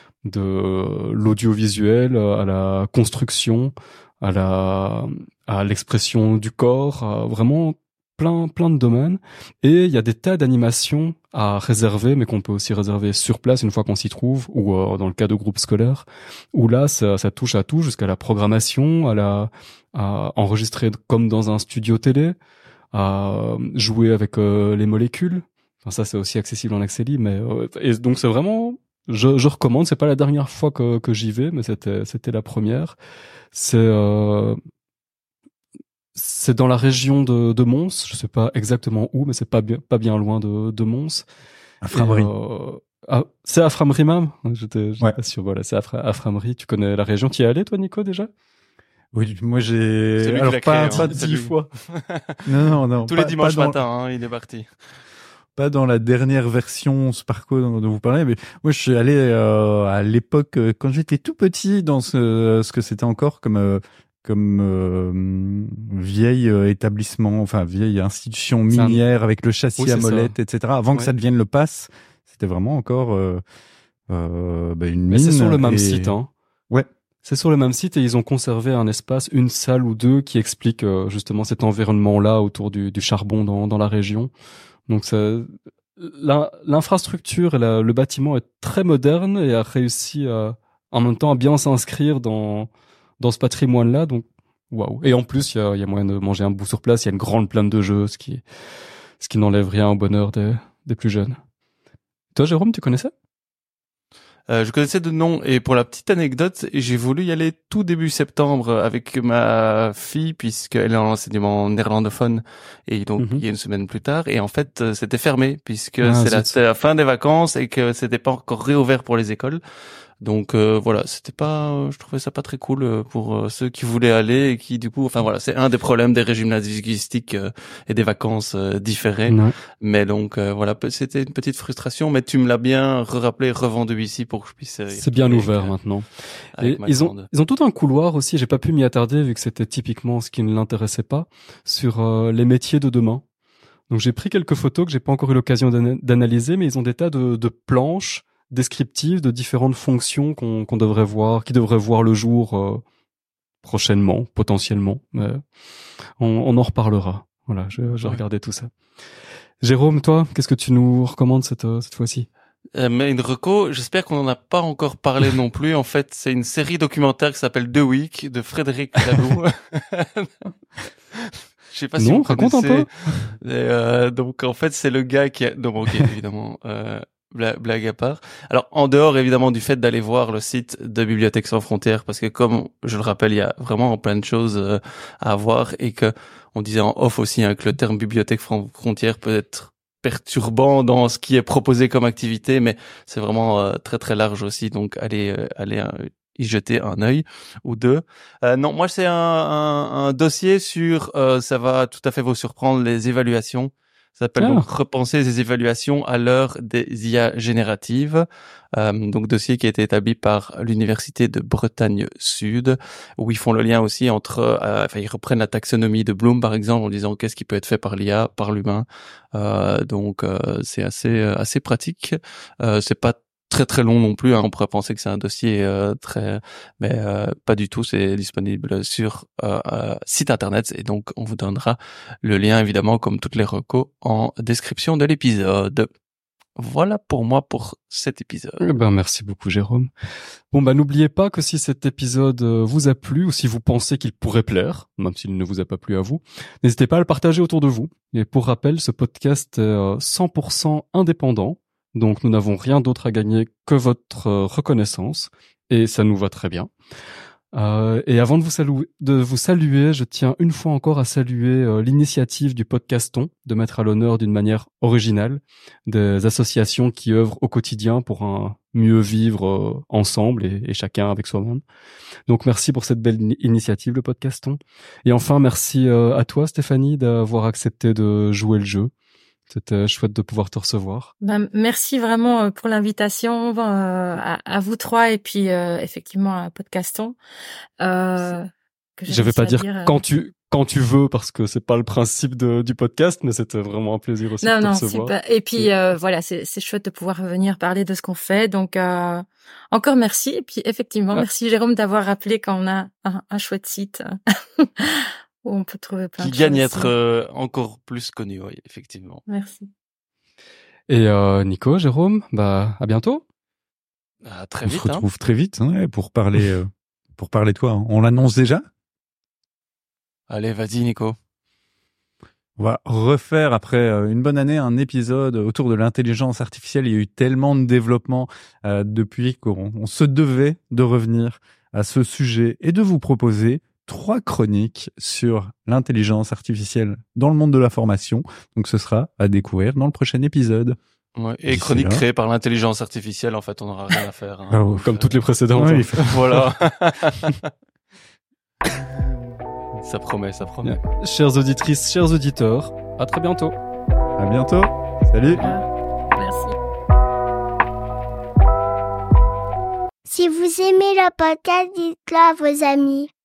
de l'audiovisuel à la construction, à la à l'expression du corps, à vraiment plein plein de domaines. Et il y a des tas d'animations à réserver, mais qu'on peut aussi réserver sur place une fois qu'on s'y trouve, ou euh, dans le cas de groupes scolaires, où là ça, ça touche à tout, jusqu'à la programmation, à la à enregistrer comme dans un studio télé, à jouer avec euh, les molécules. Enfin ça c'est aussi accessible en accès libre, mais euh, et donc c'est vraiment je, je recommande. C'est pas la dernière fois que, que j'y vais, mais c'était c'était la première. C'est euh, c'est dans la région de, de Mons. Je sais pas exactement où, mais c'est pas bien, pas bien loin de, de Mons. À Framery. Euh, ah, c'est à Framery même? J'étais, j'étais ouais. pas sûr. Voilà, c'est à, Fra- à Framery. Tu connais la région? Tu y es allé, toi, Nico, déjà? Oui, moi j'ai. C'est lui Alors qui l'a pas, créé, pas hein. dix C'est lui. fois. non, non, non. Tous pas, les dimanches pas dans... matin, hein, il est parti. Pas dans la dernière version Sparco dont, dont vous parlez, mais moi je suis allé euh, à l'époque euh, quand j'étais tout petit dans ce, ce que c'était encore comme euh, comme euh, vieil euh, établissement, enfin vieille institution minière un... avec le châssis oui, à molette, ça. et cetera. Avant ouais. que ça devienne le Pass, c'était vraiment encore euh, euh, bah, une mine. Mais c'est sur le même et... site, hein. Ouais. C'est sur le même site et ils ont conservé un espace, une salle ou deux qui explique euh, justement cet environnement-là autour du, du charbon dans, dans la région. Donc ça, la, l'infrastructure et la, le bâtiment est très moderne et a réussi à, en même temps à bien s'inscrire dans dans ce patrimoine-là. Donc waouh. Et en plus, il y a, y a moyen de manger un bout sur place. Il y a une grande plaine de jeux, ce qui ce qui n'enlève rien au bonheur des des plus jeunes. Toi, Jérôme, tu connaissais? Euh, je connaissais de nom, et pour la petite anecdote, j'ai voulu y aller tout début septembre avec ma fille, puisqu'elle est en enseignement néerlandophone, et donc Mhm. il y a une semaine plus tard, et en fait euh, c'était fermé, puisque Ah, c'est la, zut. c'était la fin des vacances et que c'était pas encore réouvert pour les écoles. Donc euh, voilà, c'était pas, je trouvais ça pas très cool euh, pour euh, ceux qui voulaient aller et qui du coup, enfin voilà, c'est un des problèmes des régimes linguistiques euh, et des vacances euh, différées. Ouais. Mais donc euh, voilà, pe- c'était une petite frustration, mais tu me l'as bien rappelé, revendu ici pour que je puisse. euh, y C'est bien retourner ouvert avec, euh, maintenant. avec Et ma ils ont, grande. ils ont tout un couloir aussi, j'ai pas pu m'y attarder vu que c'était typiquement ce qui ne l'intéressait pas, sur euh, les métiers de demain. Donc j'ai pris quelques photos que j'ai pas encore eu l'occasion d'ana- d'analyser, mais ils ont des tas de, de planches descriptives de différentes fonctions qu'on qu'on devrait voir, qui devraient voir le jour euh, prochainement, potentiellement. Mais on, on en reparlera. Voilà, je, je Ouais. regardais tout ça. Jérôme, toi, qu'est-ce que tu nous recommandes cette, euh, cette fois-ci? Euh, mais une reco, j'espère qu'on n'en a pas encore parlé non plus. En fait, c'est une série documentaire qui s'appelle The Week de Frédéric Laloux. Je sais pas si Non, vous raconte un connaissez. peu. Et, euh, donc en fait, c'est le gars qui a. Non, bon, ok, évidemment. Euh, bla- blague à part. Alors en dehors évidemment du fait d'aller voir le site de Bibliothèques sans frontières, parce que comme je le rappelle, il y a vraiment plein de choses euh, à voir, et que on disait en off aussi hein, que le terme Bibliothèque sans frontières peut être perturbant dans ce qui est proposé comme activité, mais c'est vraiment euh, très très large aussi. Donc allez euh, allez euh, y jeter un œil ou deux. Euh, non, moi c'est un, un, un dossier sur, euh, ça va tout à fait vous surprendre, les évaluations. Ça s'appelle Ah. donc Repenser les évaluations à l'heure des I A génératives. Euh, donc dossier qui a été établi par l'université de Bretagne Sud, où ils font le lien aussi entre, euh, enfin ils reprennent la taxonomie de Bloom par exemple en disant qu'est-ce qui peut être fait par l'I A, par l'humain. Euh, donc euh, c'est assez assez pratique. Euh, c'est pas très très long non plus, hein. On pourrait penser que c'est un dossier euh, très, mais euh, pas du tout. C'est disponible sur euh, euh, site internet, et donc on vous donnera le lien évidemment comme toutes les recos en description de l'épisode. Voilà pour moi pour cet épisode. Eh ben, merci beaucoup, Jérôme. Bon, bah, n'oubliez pas que si cet épisode euh, vous a plu, ou si vous pensez qu'il pourrait plaire, même s'il ne vous a pas plu à vous, n'hésitez pas à le partager autour de vous. Et pour rappel, ce podcast est euh, cent pour cent indépendant, donc nous n'avons rien d'autre à gagner que votre euh, reconnaissance, et ça nous va très bien. Euh, et avant de vous, saluer, de vous saluer, je tiens une fois encore à saluer euh, l'initiative du Podcaston de mettre à l'honneur d'une manière originale des associations qui œuvrent au quotidien pour un mieux vivre euh, ensemble et, et chacun avec soi-même. Donc merci pour cette belle in- initiative, le Podcaston. Et enfin, merci euh, à toi, Stéphanie, d'avoir accepté de jouer le jeu. C'était chouette de pouvoir te recevoir. Ben, merci vraiment euh, pour l'invitation euh, à, à vous trois et puis euh, effectivement à Podcaston. Euh, que j'ai Je vais réussi pas à dire euh, quand tu quand tu veux parce que c'est pas le principe de, du podcast, mais c'était vraiment un plaisir aussi Non, de te non, recevoir. super. Et puis euh, voilà, c'est c'est chouette de pouvoir venir parler de ce qu'on fait. Donc euh, encore merci. Et puis effectivement, Ouais. merci Jérôme d'avoir rappelé qu'on a un, un chouette site où on peut trouver plein Qui de gagne à choses. être euh, encore plus connu, oui, effectivement. Merci. Et euh, Nico, Jérôme, bah à bientôt. À très On vite. se Hein. retrouve très vite hein, pour parler euh, pour parler de quoi hein. On l'annonce déjà. Allez, vas-y, Nico. On va refaire après euh, une bonne année un épisode autour de l'intelligence artificielle. Il y a eu tellement de développement euh, depuis qu'on on se devait de revenir à ce sujet et de vous proposer trois chroniques sur l'intelligence artificielle dans le monde de la formation. Donc ce sera à découvrir dans le prochain épisode. Ouais. Et D'ici chronique là. créée par l'intelligence artificielle, en fait, on n'aura rien à faire. Hein. Ah, ouais. Comme toutes les précédentes. Ouais, hein. il faut- Voilà. Ça promet, ça promet. Bien. Chères auditrices, chers auditeurs, à très bientôt. À bientôt. Salut. Merci. Si vous aimez le podcast, dites-le à vos amis.